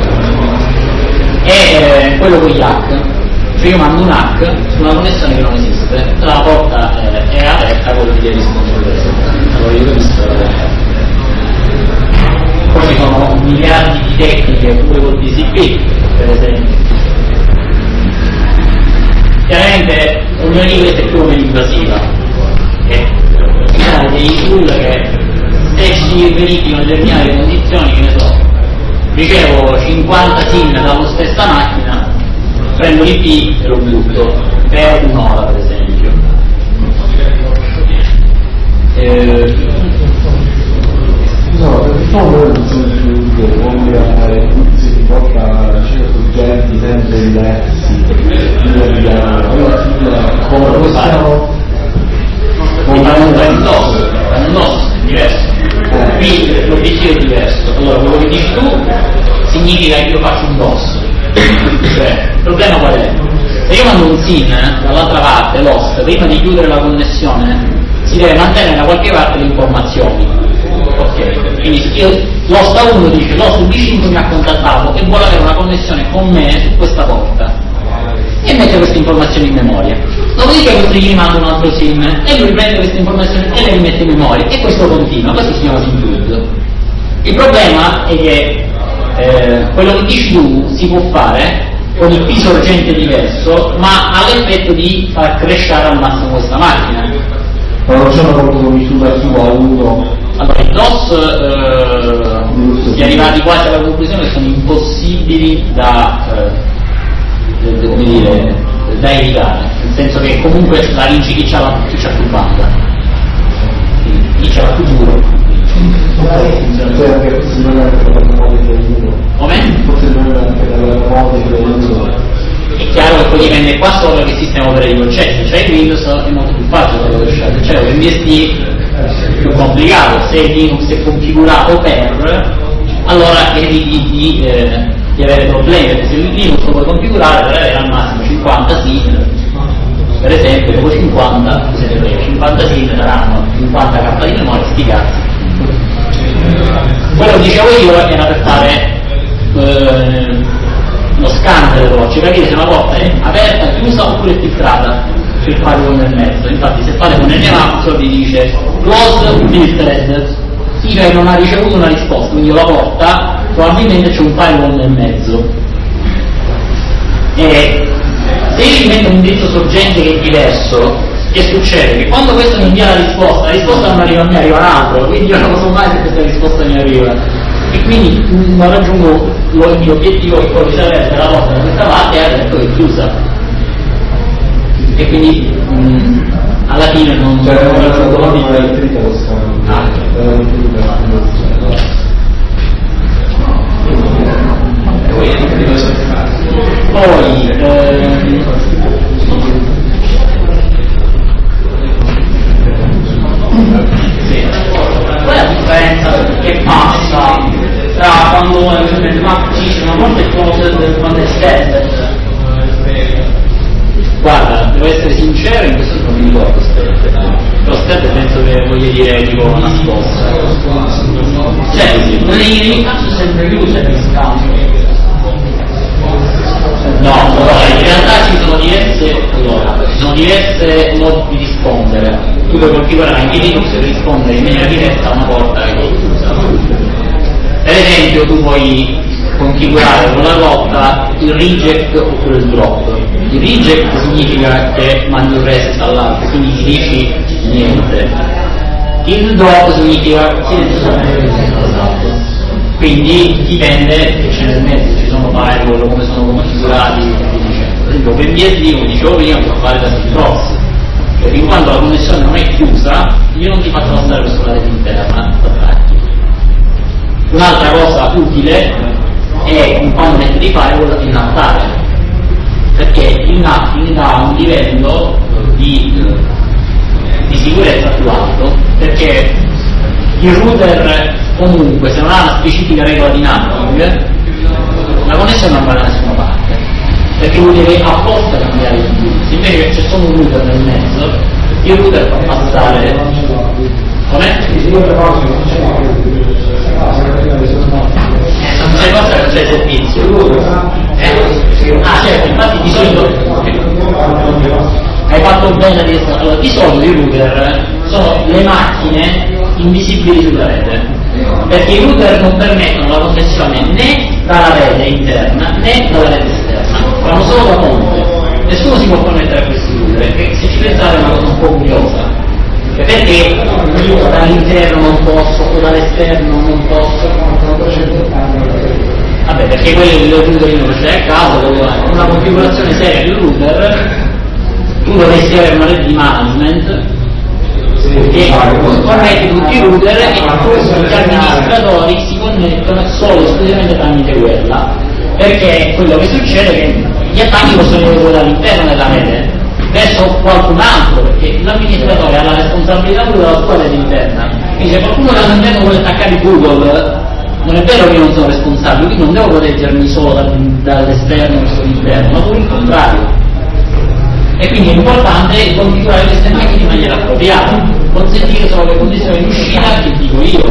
è quello con gli hack, cioè io mando un hack su una connessione che non esiste, la porta è aperta, quello che deve rispondere. Allora io ho visto poi ci sono miliardi di tecniche pure col TCP per esempio. Chiaramente ognuna di queste è più o meno invasiva, ci sono dei tool che se ci verificano determinate condizioni, che ne so, ricevo 50 SYN dalla stessa macchina, prendo l'IP e lo butto per un'ora per esempio. No, perché non sono più come a si porta soggetti sempre diversi, come possiamo un DOS è diverso. Qui l'obiettivo è diverso. Allora quello che dici tu significa che io faccio un DOS. Cioè, il problema qual è? Se io mando un SYN dall'altra parte, l'host, prima di chiudere la connessione, si deve mantenere da qualche parte le informazioni. Ok, quindi l'host A1 dice l'host B5 mi ha contattato e vuole avere una connessione con me su questa porta e mette queste informazioni in memoria. Dopodiché questo gli manda un altro SYN e lui prende queste informazioni e le rimette in memoria e questo continua, questo si chiama SYN. Il problema è che quello che dici tu si può fare con il P sorgente diverso, ma ha l'effetto di far crescere al massimo questa macchina. Ma non c'è una contromisura su A1? Allora, i DOS si è arrivati quasi alla conclusione che sono impossibili da evitare, nel senso che comunque la vinci chi c'ha più banda, chi c'ha più duro. Cioè anche possibilmente per la memoria di uno. Come? Possibilmente anche per la memoria di uno. È chiaro che poi dipende qua solo che sistema operativo c'è, se c'è Windows è molto più facile da rovesciare, se c'è l'MSD è più complicato, se Linux è configurato per, allora eviti di avere problemi, perché se Linux lo puoi configurare per avere al massimo 50 SYN, per esempio, dopo 50 SYN saranno 50 K di memoria, sti cazzi. Quello che dicevo io era per fare lo scan delle voci, capire se una porta è aperta, chiusa oppure filtrata, c'è il firewall nel mezzo. Infatti se fate con Nmap vi dice close filtered, cioè non ha ricevuto una risposta, quindi io la porta probabilmente c'è un firewall nel mezzo. E se io gli metto un indirizzo sorgente che è diverso, che succede? Che quando questo mi invia la risposta non arriva a me, arriva un altro, quindi io non so mai se questa risposta mi arriva. E quindi non raggiungo l'obiettivo che poi serve la porta da questa parte e adesso è chiusa. E quindi alla fine non raggiungo l'obiettivo elettrica lo scan. in ogni caso è sempre chiuso il scambio. No, allora, in realtà ci sono diverse modi di rispondere. Tu puoi configurare anche Linux e rispondere in maniera diretta a una porta che è chiusa. Per esempio, tu puoi configurare con la rotta il reject oppure il drop. Il reject significa che mandi un reset all'altro, quindi gli dici niente. Il drop significa esatto. Quindi dipende che c'è nel mezzo, ci sono firewall, come sono configurati e via dicendo. Per esempio OpenBSD, come dicevo prima, può fare da proxy, cioè fin quando la connessione non è chiusa io non ti faccio passare verso la rete interna. Un'altra cosa utile è un component di firewall innattare, perché il NATing dà un livello di sicurezza più alto, perché il router comunque se non ha una specifica regola di NATing la connessione non va da nessuna parte, perché vuol dire apposta cambiare il indirizzo. Invece che c'è solo un router nel mezzo, il router fa passare come? Non c'è cosa che non c'è servizio. Certo, infatti di solito hai fatto bene allora, di solito i router sono le macchine invisibili sulla rete, perché i router non permettono la connessione né dalla rete interna né dalla rete esterna, fanno solo da ponte. Nessuno si può connettere a questi router, perché se ci pensate è una cosa un po' curiosa, perché io dall'interno non posso o dall'esterno non posso. Vabbè, perché quello il router che non c'è a casa, con una configurazione seria del router tu dovresti avere una rete di management che connetti tutti i router e gli amministratori si connettono solo esclusivamente tramite quella, perché quello che succede è che gli attacchi possono venire dall'interno della rete verso qualcun altro, perché l'amministratore ha la responsabilità pure della sua rete interna. Quindi se qualcuno dall'interno vuole attaccare Google, non è vero che io non sono responsabile, quindi non devo proteggermi solo dall'esterno verso l'interno, ma pure il contrario. E quindi è importante configurare queste macchine in maniera appropriata, consentire solo le condizioni di uscita che dico io.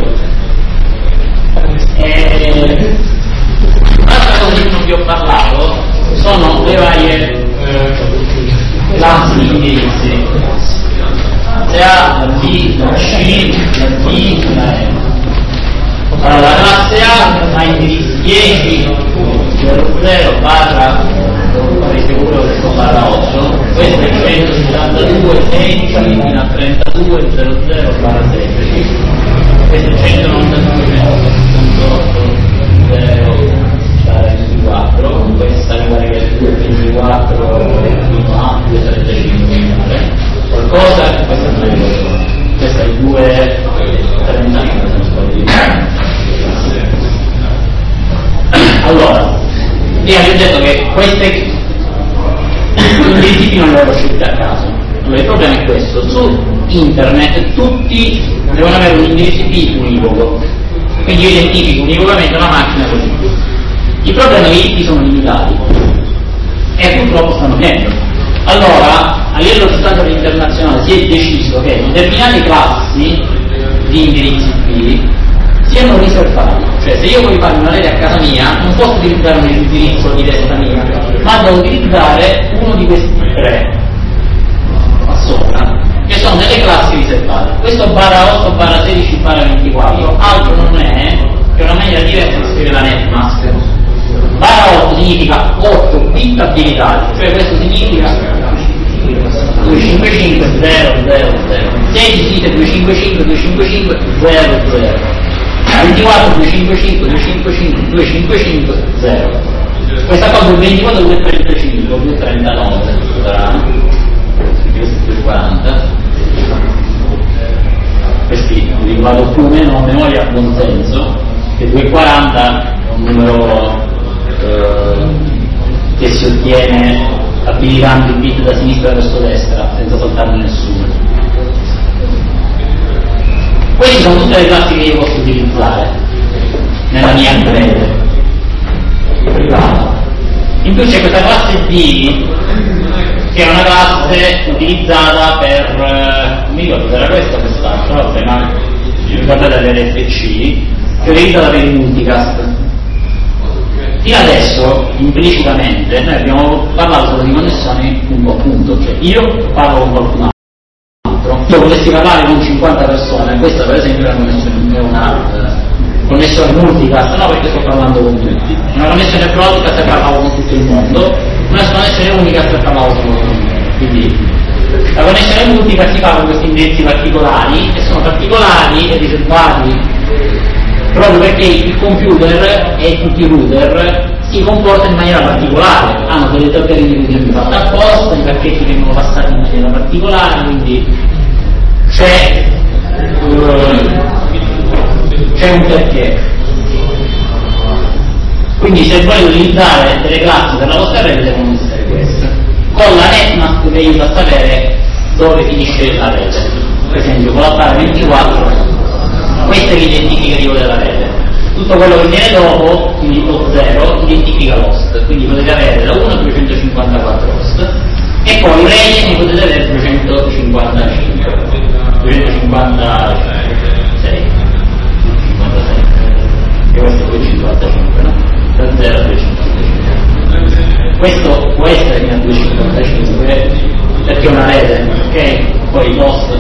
Un'altra cosa di cui non vi ho parlato sono le varie classi di indirizzi. Se A, B, C, D, allora la classe A ha indirizzi 10, 00, barra, sicuro che sono barra 8, questo è 172, 16, 32, 00, barra 16, questo è 192, 0, 24, questa mi pare che è 224, 235, qualcosa, questa non è questa è 239, se non sbaglio. Allora, prima vi ho detto che queste indirizzi non li ho scelti a caso. Allora, il problema è questo: su internet tutti devono avere un indirizzo IP univoco, quindi io identifico univocamente una macchina così. Il problema è che gli IP sono limitati e purtroppo stanno finendo. Allora, a livello di standard internazionale si è deciso che determinate classi di indirizzi IP siano riservati, cioè se io voglio fare una rete a casa mia non posso utilizzare un indirizzo di testa mia, ma devo utilizzare uno di questi tre a sopra, che sono delle classi riservate. Questo barra 8, barra 16, barra 24 altro non è che una maniera diversa di scrivere la netmask. Barra 8 significa 8 bit abilitati, cioè questo significa 255 0 0 0, 16 significa 255 255 0 0, 24 255 255 255 0. Questa cosa è 24 235 239 240. Questi li vado più o meno a memoria a buon senso, che 240 è un numero che si ottiene abilitando il bit da sinistra verso destra senza saltarne nessuno. Queste sono tutte le classi che io posso utilizzare nella mia rete privata. In più c'è questa classe D, che è una classe utilizzata per non mi ricordo se era questa o quest'altra, vabbè, ma ricordate l'RFC, teorizza da per il multicast. Fino adesso, implicitamente, noi abbiamo parlato solo di connessioni punto a punto, cioè io parlo con qualcun altro, io volessi parlare con 50 persone, questa per esempio è una connessione multicast, no perché sto parlando con tutti, una connessione broadcast e parlavo con tutto il mondo, una connessione unicast e parlavo solo con me. Quindi la connessione multicast si fa con questi indirizzi particolari, che sono particolari e riservati proprio perché il computer e tutti i router si comportano in maniera particolare, hanno delle tabelle di routing fatte apposta, i pacchetti vengono passati in maniera particolare, quindi c'è un perché. Quindi se volete utilizzare delle classi per la vostra rete devono essere queste. Con la netmap vi aiuta a sapere dove finisce la rete. Per esempio con la barra 24 questo è l'identificativo della rete. Tutto quello che viene dopo, quindi tot 0, identifica l'host. Quindi potete avere da 1 a 254 host e poi rete ne potete avere 255, 256. E questo è 255, no? Da 0 a 255. Questo può essere fino a 255 perché è una rete, ok? Poi l'host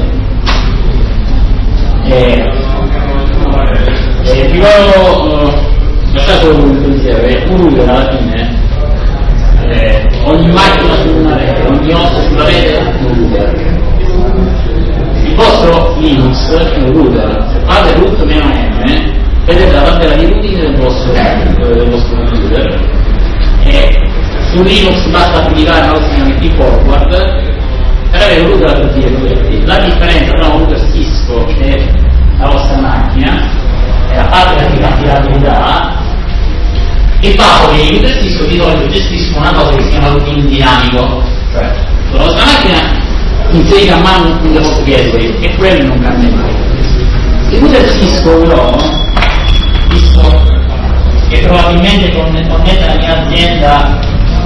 vi voglio lasciare solo un pensiero, un router alla fine ogni macchina su una rete, ogni host sulla rete è un router. Il vostro Linux è un router, se fate root -m vedete la tabella di routing del vostro computer e su Linux basta applicare una cosa che si chiama forward per avere un router a tutti gli effetti. La differenza tra un router Cisco e la vostra macchina è la parte di affidabilità e il fatto che i router Cisco di solito gestiscono una cosa che si chiama routing dinamico, cioè la vostra macchina inserite a mano un vostro gateway e quello non cambia mai. Il router Cisco però, visto che probabilmente connette la mia azienda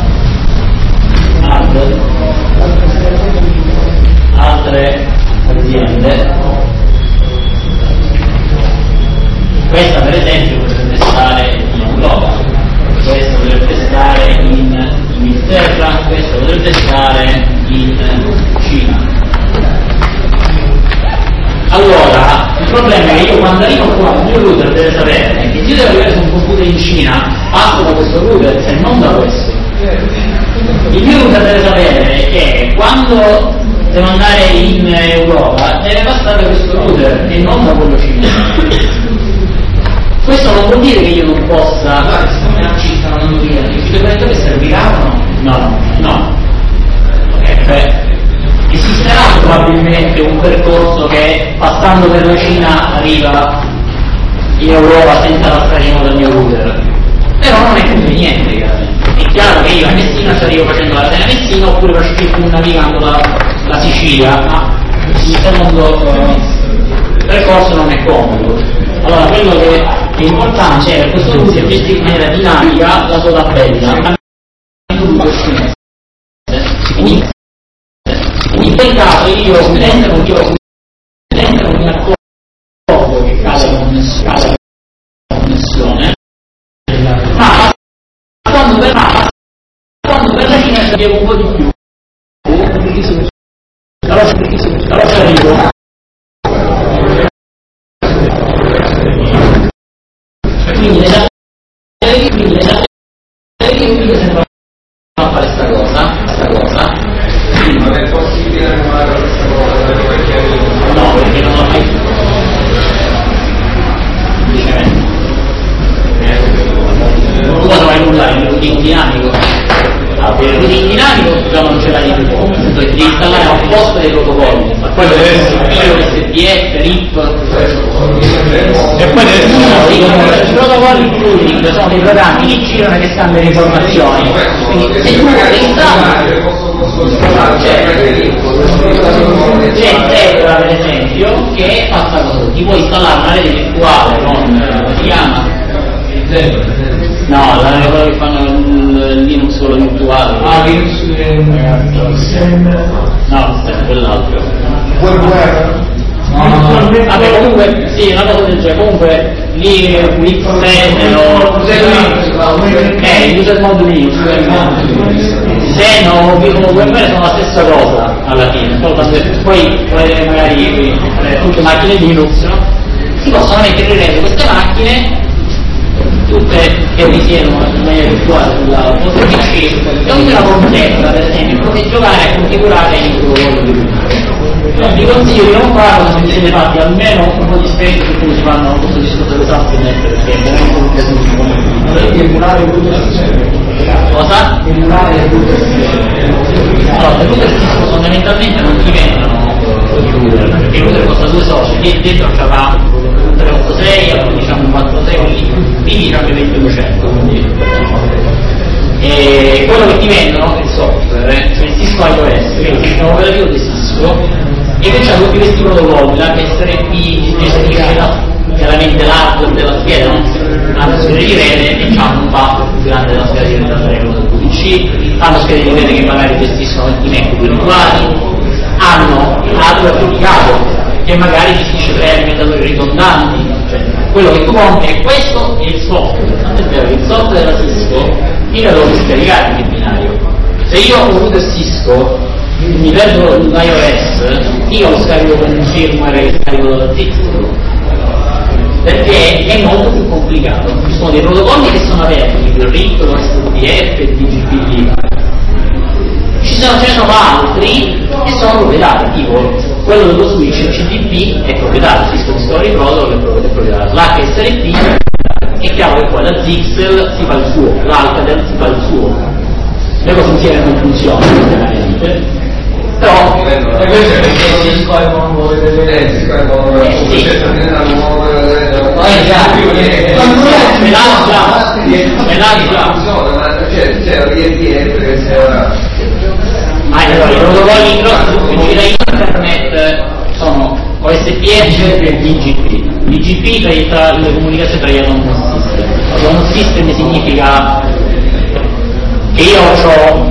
ad altre aziende, questa per esempio potrebbe stare in Europa, questa potrebbe stare in Inghilterra, questa potrebbe stare in Cina. Allora, il problema è che io quando arrivo qua il mio router deve sapere che se io devo arrivare su un computer in Cina passo da questo router e non da questo. Il mio router deve sapere che quando devo andare in Europa deve passare da questo router e non da quello cinese. Questo non vuol dire che io non possa. Guarda, siccome la cifra non dire, i fibrillatori serviranno? No. Cioè, esisterà probabilmente un percorso che passando per la Cina arriva in Europa senza passare dal mio router. Però non è conveniente, chiaramente. È chiaro che io a Messina ci arrivo facendo la Catena Messina oppure faccio navigando la Sicilia, ma il secondo percorso non è comodo. Allora quello che è importante è che questo router gestisce in maniera dinamica la sua tabella. In quel caso io mi accorgo che cade la connessione, ma quando per la Cina abbiamo un po' di più, allora ci arrivo. Quindi le sembrano a fare questa cosa. Non è possibile annullare questa cosa perché no, perché non l'ho mai tu quando vai a annullare il routing dinamico il routing dinamico non ce l'hai più, devi installare apposta dei protocolli, ma quello deve essere SDF, RIP e poi deve essere i protocolli di routing sono dei programmi che girano e che scambiano informazioni, quindi se tu c'è Tetra per esempio che fa questa cosa, ti puoi installare una rete virtuale con come si chiama? No, la cosa che fanno il Linux quello virtuale. Linux no, quell'altro. WebWare? Vabbè, comunque, sì, una cosa del genere, comunque lì il user mode Linux, Xen o VMware sono la stessa cosa alla fine, poi magari tutte macchine Linux, no? Si possono mettere in rete queste macchine tutte che risiedono in maniera virtuale sulla vostra PC e ognuna complessa, per esempio, potete giocare e configurare in un vi consiglio di non farlo se vi siete fatti almeno un po' di spento su cui si fanno questo discorso delle supplement, perché è veramente un casino. Perché emulare il router sistema. Cosa? Emulare il router sistema. Allora, il router Cisco fondamentalmente non diventano i router, perché il router costa 2 soci, dentro c'avrà un 386 e diciamo un 46, quindi c'è il 2200. E quello che ti vendono è il software, cioè il Cisco iOS, che è il sistema operativo di Cisco, e che c'ha tutti questi protocolli, la PSRP, chiaramente l'hardware della scheda, no? Hanno schede di rete e hanno un buffer più grande della scheda di rete da prego del PC, hanno schede di rete che magari gestiscono 20 MB virtuali, hanno hardware dedicato che magari gestisce 3 alimentatori ridondanti, cioè quello che tu compri è questo e il software, tant'è vero che il software della Cisco mica lo devi scaricare in binario. Se io ho un router Cisco mi perdo l'iOS, io lo scarico con un firmware che scarico da Cisco, perché è molto più complicato. Ci sono dei protocolli che sono aperti, il RIP, lo SDF, il DGPD. Ce ne sono altri che sono proprietari, tipo quello dello switch, il CDP è proprietario, Cisco Discovery Protocol è proprietario, l'HSRP è chiaro che poi la Zixel si fa il suo, l'Alcatel si fa il suo. Le cose insieme non funzionano, ovviamente. Però Cisco è il mondo i protocolli grossi su cui gira internet sono OSPF e BGP. BGP per le comunicazioni tra gli autonomous system. Autonomous system significa che io ho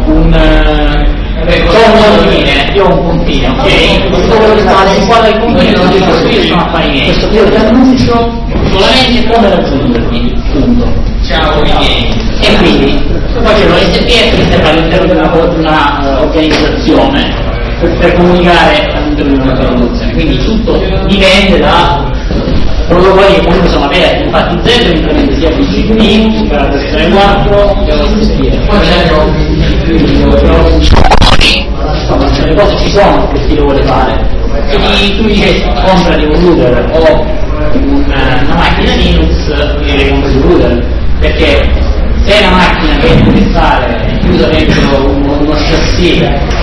un confine, io ho un confine, ok? Questo quello che sta alle squadre del confine non ti costruire sono affari miei. Questo io ti annuncio solamente come raggiungermi, punto. Ciao miei. E quindi poi c'è l'OSPF che serve all'interno di una organizzazione per comunicare all'interno di un'organizzazione, quindi tutto dipende da protocolli che comunque sono aperti, infatti Z implementa sia BGP per la versione 4 che OSPF. Poi le cose ci sono per chi lo vuole fare. Se tu mi dici comprati un router o una macchina Linux, io direi compri un router, perché se è una macchina che deve stare chiusa dentro uno chassis,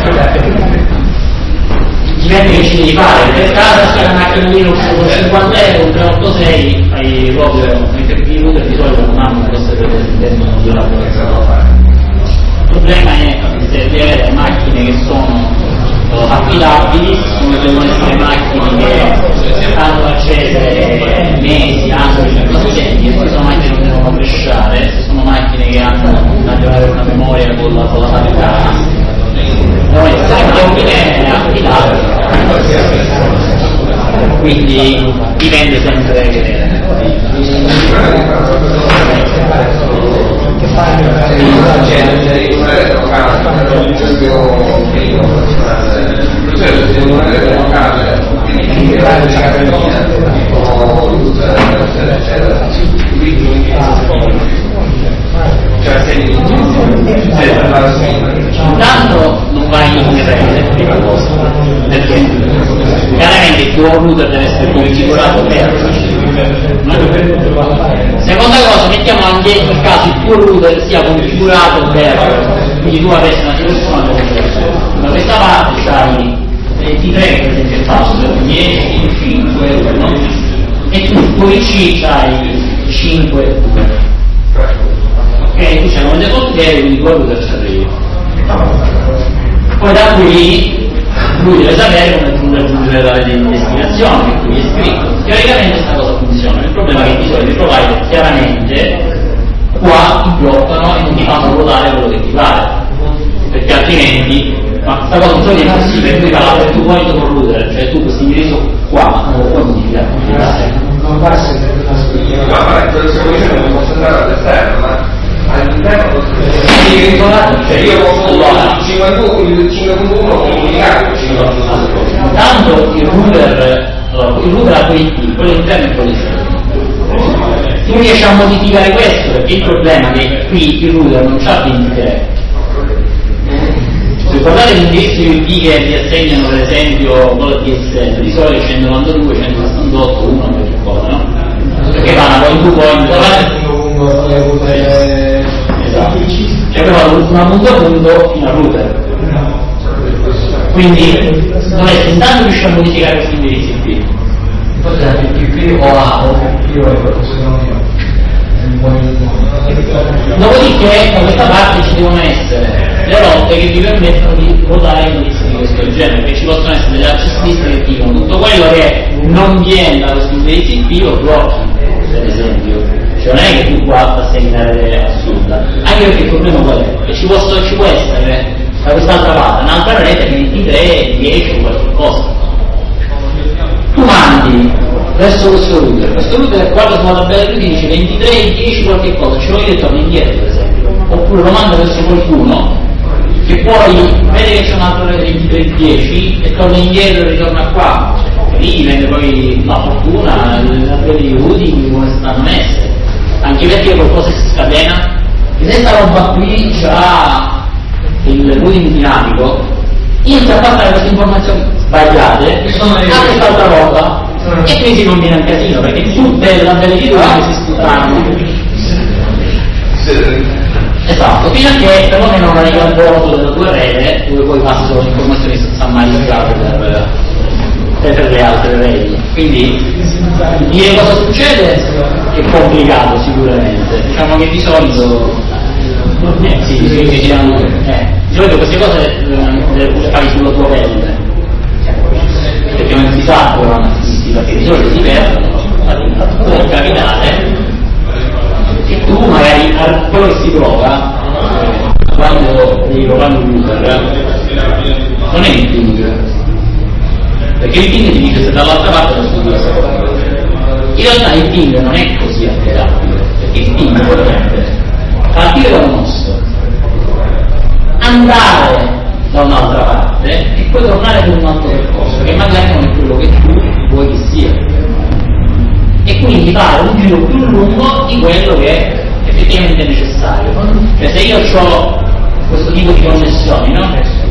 dipende che ci devi fare. Per caso c'è una macchina Linux con 50 euro, un 386, fai proprio, mentre i router di solito non hanno queste cose all'interno di una. Il problema è che se devi avere macchine che sono affidabili, devono essere macchine che stanno accese mesi, anni, decenni, e poi sono macchine che devono crescere, se sono macchine che hanno una memoria con la parità, devono essere macchine affidabili, quindi dipende sempre intanto non vai in rete, prima cosa, perché chiaramente il tuo router deve essere configurato per. Seconda cosa, mettiamo anche il caso il tuo router sia configurato per, quindi tu avessi una situazione da questa parte c'hai 23 per esempio il password, 10, 5, no? E tu il tuo PC c'hai 5, ok? Tu c'hai un default che quindi il tuo router c'è io. Poi da qui lui deve sapere come raggiungere la rete di destinazione che qui è scritto. Teoricamente questa cosa funziona, il problema è che di solito i provider chiaramente qua ti bloccano e non ti fanno ruotare quello che ti pare, perché altrimenti, ma questa cosa non è possibile, tu hai la per tu point con router, cioè tu questi indirizzo qua non lo puoi modificare. Non va a essere una scritta. Ma quella soluzione non posso andare all'esterno, ma all'interno cioè io posso il 5.1 comunicare con il 5.1. Tanto il router ha quello interno e quello esterno. Tu riesci a modificare questo, perché il problema è che qui il router non c'ha 23. Se guardate gli indirizzi IP che vi assegnano per esempio quello DSL, di solito 192, 168, 1 per che cosa, no? Perché vanno point to point, esatto. Cioè però una punto a punto fino al router. Quindi dovresti intanto riuscire a modificare questi indirizzi IP. Forse la PPP o A o PPP o è secondo me. Dopodiché da questa parte ci devono essere le rotte che vi permettono di votare indirizzi di questo genere, perché ci possono essere delle access list che dicono tutto quello che non viene da questi indirizzi IP lo blocchi, per esempio. Cioè non è che tu qua passi a segnare assurda, anche perché il problema qual è? Che ci può essere da quest'altra parte un'altra rete che 23, 10 o qualche cosa. Tu mandi verso questo router guarda sulla tabella e ti dice 23, 10 qualche cosa, ci vuoi che torni indietro per esempio, oppure lo manda verso qualcuno che poi vede che c'è un'altra rete 23, 10 e torna indietro e ritorna qua, e lì dipende poi la fortuna, la rete di routing come stanno messe, anche perché qualcosa si scatena e se sta roba qui c'ha il routing dinamico inizia a passare queste informazioni sbagliate a quest'altra roba e quindi si combina un casino perché tutte le tabelle di routing si sputtano. Esatto, fino a che perlomeno non arriva al bordo della tua rete dove poi passano le informazioni summarizzate per le altre reti. Quindi dire cosa succede è complicato sicuramente, diciamo che di solito di solito queste cose le fai sulla tua pelle perché non si sa dove vanno a finire, perché di solito si perdono, può capitare che tu magari quello che si trova quando devi provare un router non è il ping, perché il ping ti dice se dall'altra parte lo studio in realtà il ping non è così applicabile, perché il ping potrebbe partire da un osso, andare da un'altra parte e poi tornare per un altro percorso che magari non è quello che tu vuoi che sia, e quindi fare un giro più lungo di quello che effettivamente è necessario. Cioè se io ho questo tipo di connessioni, no?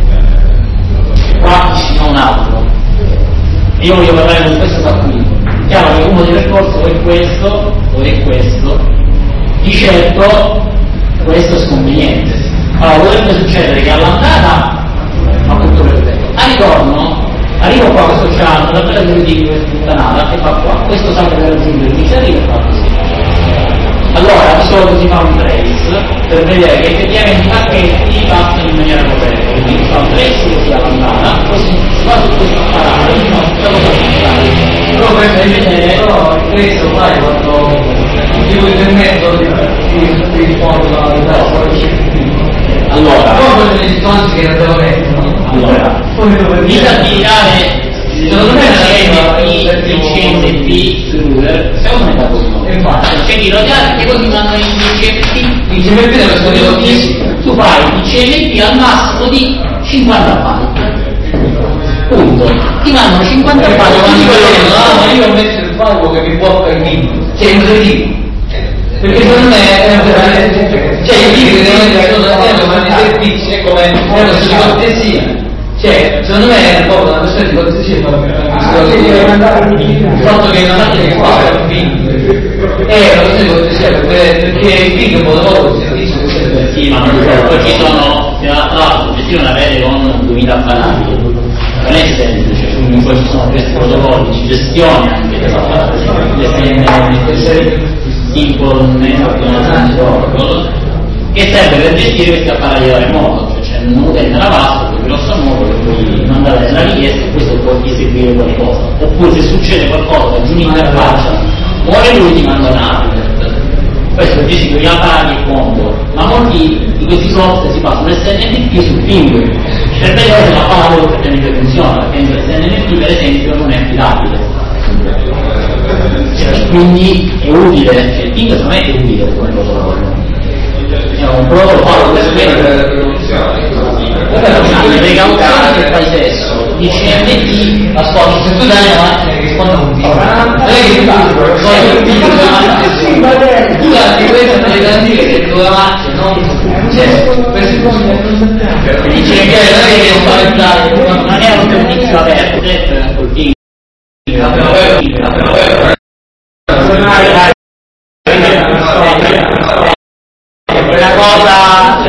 Qua vicino a un altro e io voglio parlare con questo da qui, chiaro che uno dei percorsi o è questo o è questo, di certo questo è sconveniente. Allora dovrebbe succedere che all'andata fa tutto perfetto, al ritorno arrivo qua, questo c'ha una tabella di routing sputtanata e fa qua, questo sa che per raggiungere l'iniziativa e fa così. Allora di solito si fa un trace per vedere che effettivamente i pacchetti passano in maniera corretta, quindi si fa un trace così all'andata, poi si fa su questo apparato e si fa tutta cosa funzionale. Però per vedere questo fai quando ti vuoi permettere di rispondere alla verità. Allora, Proprio le distanze che te lo mettono. Allora, disabilitare secondo me la CMP sul router secondo me è da così. C'è chi lo chiama e poi ti mandano il CMP. Il CMP deve essere tu fai il CMP al massimo di 50 byte. Punto. Ti mandano 50 byte. Ma io ho messo il falco che mi porta il link. C'è incredibile. Perché secondo me cioè i libri che devono essere ma di servizi è come una di cortesia, cioè secondo me è una questione di cortesia il fatto che non ha che fare è una questione di cortesia perché il ping può lavoro il servizio che sì, ma poi ci sono tra l'altro gestire una rete con 2000 banali non è semplice, quindi poi ci sono questi protocolli di gestione anche del Simple Network Protocol che serve per gestire questi apparati da remoto, cioè c'è un utente alla VAS che grosso modo che puoi mandare la richiesta e questo può eseguire qualcosa, oppure se succede qualcosa giù un'interfaccia muore lui ti manda un update. Questo gestito gli apparati è comodo, ma molti di questi software si passano SNMP sul ping, per vedere se la palla effettivamente funziona, perché l'SNMP per esempio non è affidabile. Quindi è utile, cioè il ping secondo me è utile come protocollo. È un protocollo questo è le precauzioni che fai sesso, il CMT, ascolta, se tu dai una macchina che risponde a un ping, non è che tu dai questo per garantire che tu la macchina non c'è, dice che non è un servizio aperto, col ping. Una cosa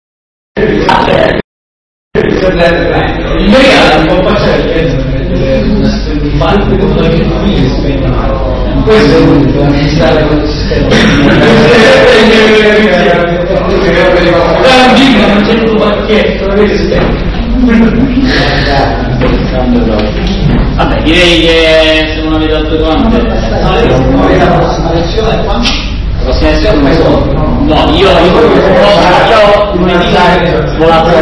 noi un po' facile questo è l'unico amministrare quel sistema non c'è tutto pacchetto vabbè direi che se non avete altre domande la prossima lezione è quando? La prossima lezione come sono? No, io lunedì volato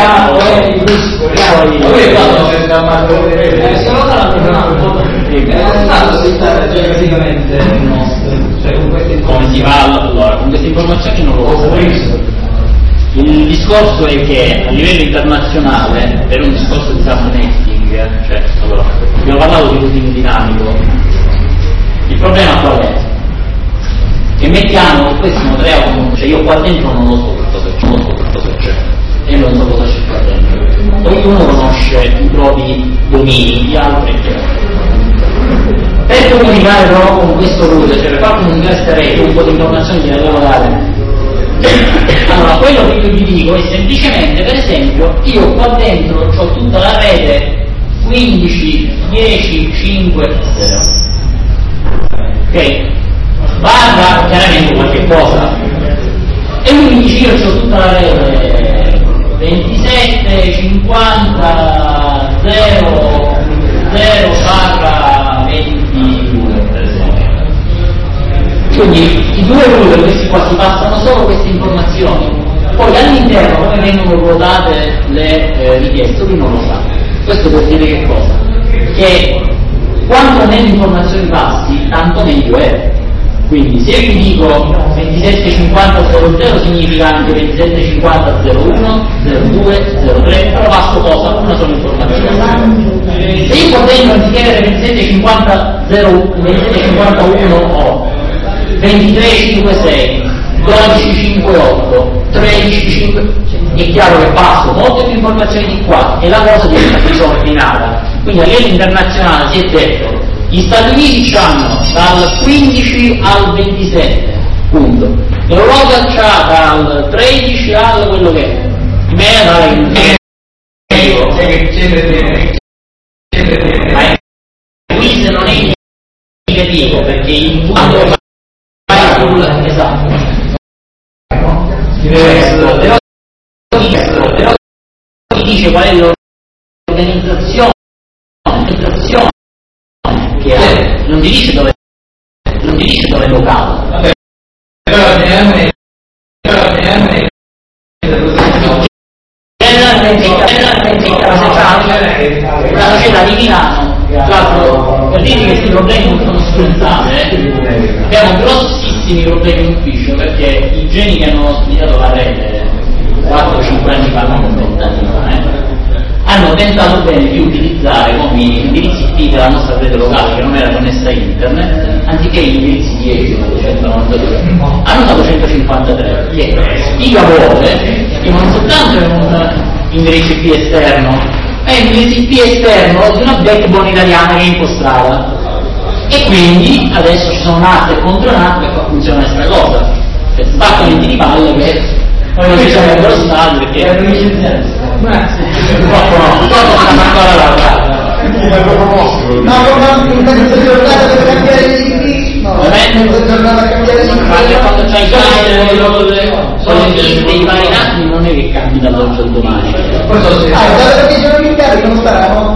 come si va allora con queste informazioni non lo so. Il discorso è che a livello internazionale per un discorso di subnetting, cioè allora abbiamo parlato di routing dinamico, il problema qual è? Che mettiamo questo modello, cioè io qua dentro non lo so cosa c'è e non so cosa c'è qua dentro, ognuno conosce i propri domini, gli altri per comunicare però con questo router, cioè per far comunicare questa rete un po' di informazioni che devo dare. Allora quello che io vi dico è semplicemente, per esempio, io qua dentro ho tutta la rete 15, 10, 5, 0 ok? Barra chiaramente qualche cosa e lui mi dice io ho tutta la rete 27, 50, 0, 0 barra 22 per esempio. Quindi i due router questi qua si passano solo queste informazioni, poi all'interno come vengono ruotate le richieste lui non lo sa. Questo vuol dire che cosa? Che quanto meno informazioni passi tanto meglio è. Quindi se io vi dico 2750.00 significa anche 2750.01, 02, 03, però passo cosa? Una sola informazione. Se io potevo anziché 2750.01 o 2356, 1258, 13.5, è chiaro che passo molte più informazioni di qua e la cosa diventa disordinata. Quindi a livello internazionale si è detto gli Stati Uniti hanno dal 15 al 27, punto. L'Europa c'ha dal 13 al quello che è. Ma qui se non è indicativo perché il punto esatto. Però ti dice qual è l'organizzazione che ha, non ti dice dove è locale. Vabbè, la società di Milano, per dire che questi problemi non sono scontati, abbiamo grossissimi problemi in ufficio perché i geni che hanno ospitato la rete 4-5 anni fa, non 20 anni fa, hanno tentato bene di utilizzare come indirizzi IP della nostra rete locale che non era connessa a internet, anziché gli indirizzi 10 o 192, hanno usato 153, che spiega vuole che non soltanto è un indirizzo IP esterno, ma è un indirizzo IP esterno di una backbone italiana che è impostrata. E quindi adesso ci sono NAT e contro NAT per far funzionare questa cosa. Cioè, sbaccano i tiri palle che non ci sarebbero stati perché purtroppo no, purtroppo stanno ancora lavorando. Quando c'hai i casi dei vari nati non è che cambi dall'oggi al domani. Perché sono militari non staranno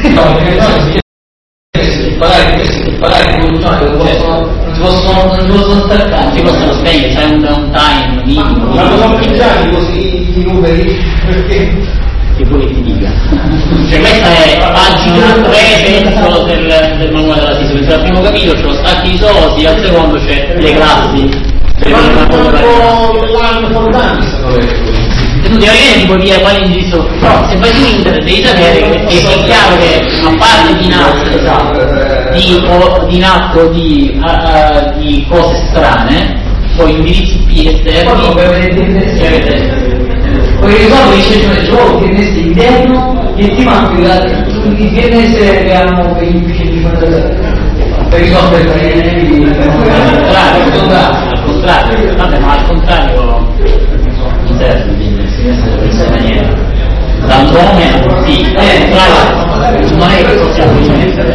parlare di evoluzione non si possono staccare, si possono spegnere, c'è un time minimo. Ma sono pizzati così i numeri perché che vuoi che ti dica? Cioè questa è pagina 3 penso del manuale della SISU, al primo capitolo c'è lo stacchi di sosi, al secondo c'è le classi. L'anno fondanti sono le se tu ti vai ti puoi dire quale indirizzo, però se vai su internet devi sapere che è chiaro che a parte di NAT di cose strane, poi indirizzi IP esterni poi risolvo i centri del gioco, il DNS interno e ti manco il DNS che hanno per risolvere al contrario, vabbè, ma al contrario non serve il DNS in questa maniera. Da un nome sì, non è che possiamo mettere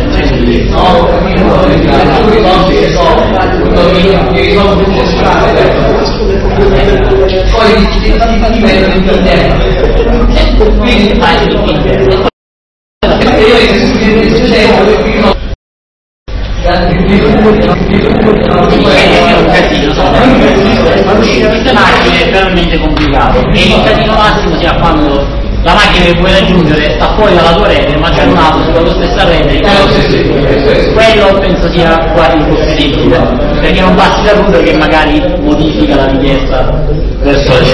poi ti mettono in interno quindi fai l'interno queste macchine è veramente complicato e il casino massimo sia quando la macchina che puoi raggiungere sta fuori dalla tua rete ma c'è un altro sulla tua stessa rete quello penso sia quasi impossibile perché non passi da router che magari modifica la richiesta verso la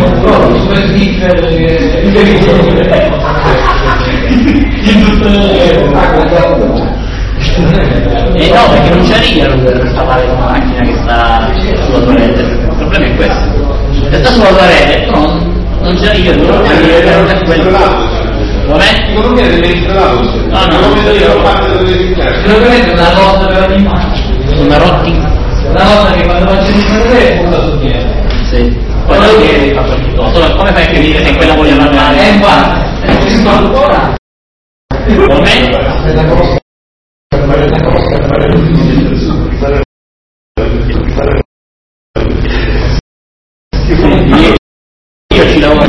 no, perché non ci arrivano per parlare con una macchina che sta sulla tua rete. Il problema è questo. Se sta sulla tua rete, non ci arrivano, non è quello. Come? Non viene installato. No, non vedo io. Sicuramente una lotta per ogni macchina. Una routing. Una lotta che quando faccio il discorso punta su dietro. Sì. Poi non devi fare tutto. Solo come fai a capire se quella voglio parlare? Ancora. Come? Io ci lavoro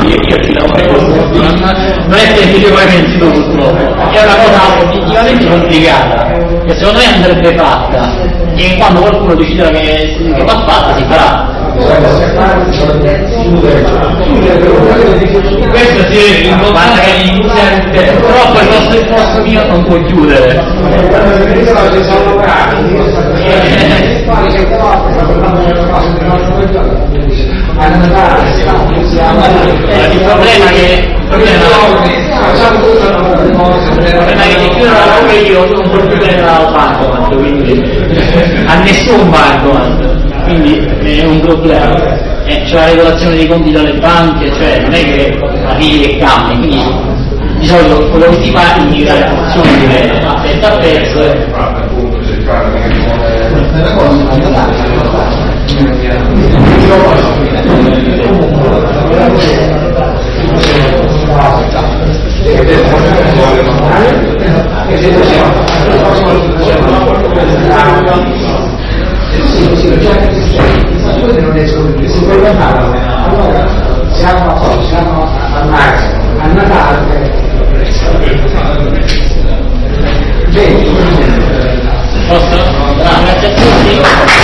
non è definitivamente purtroppo è una cosa oggettivamente complicata che secondo me andrebbe fatta e quando qualcuno deciderà che va fatta si farà. Questo sì, guarda che purtroppo il posto mio non può chiudere. Il problema è che chiudo la roba io non posso più prendere al bancomat, quindi a nessun bancomat, quindi è un problema. C'è la regolazione dei conti dalle banche, cioè non è che arrivi e cambi, quindi di solito quello che si fa è indicare la funzione di rete, ma se sta perso siamo al marzo, a Natale. posso? Grazie a tutti.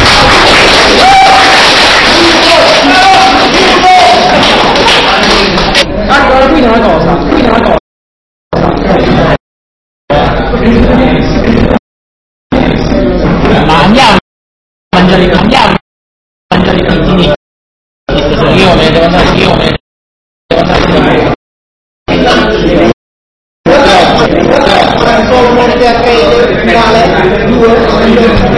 Allora, qui una cosa. Ma andiamo a mangiare i cantini. Io me ne devo andare, Solo morte a finale 2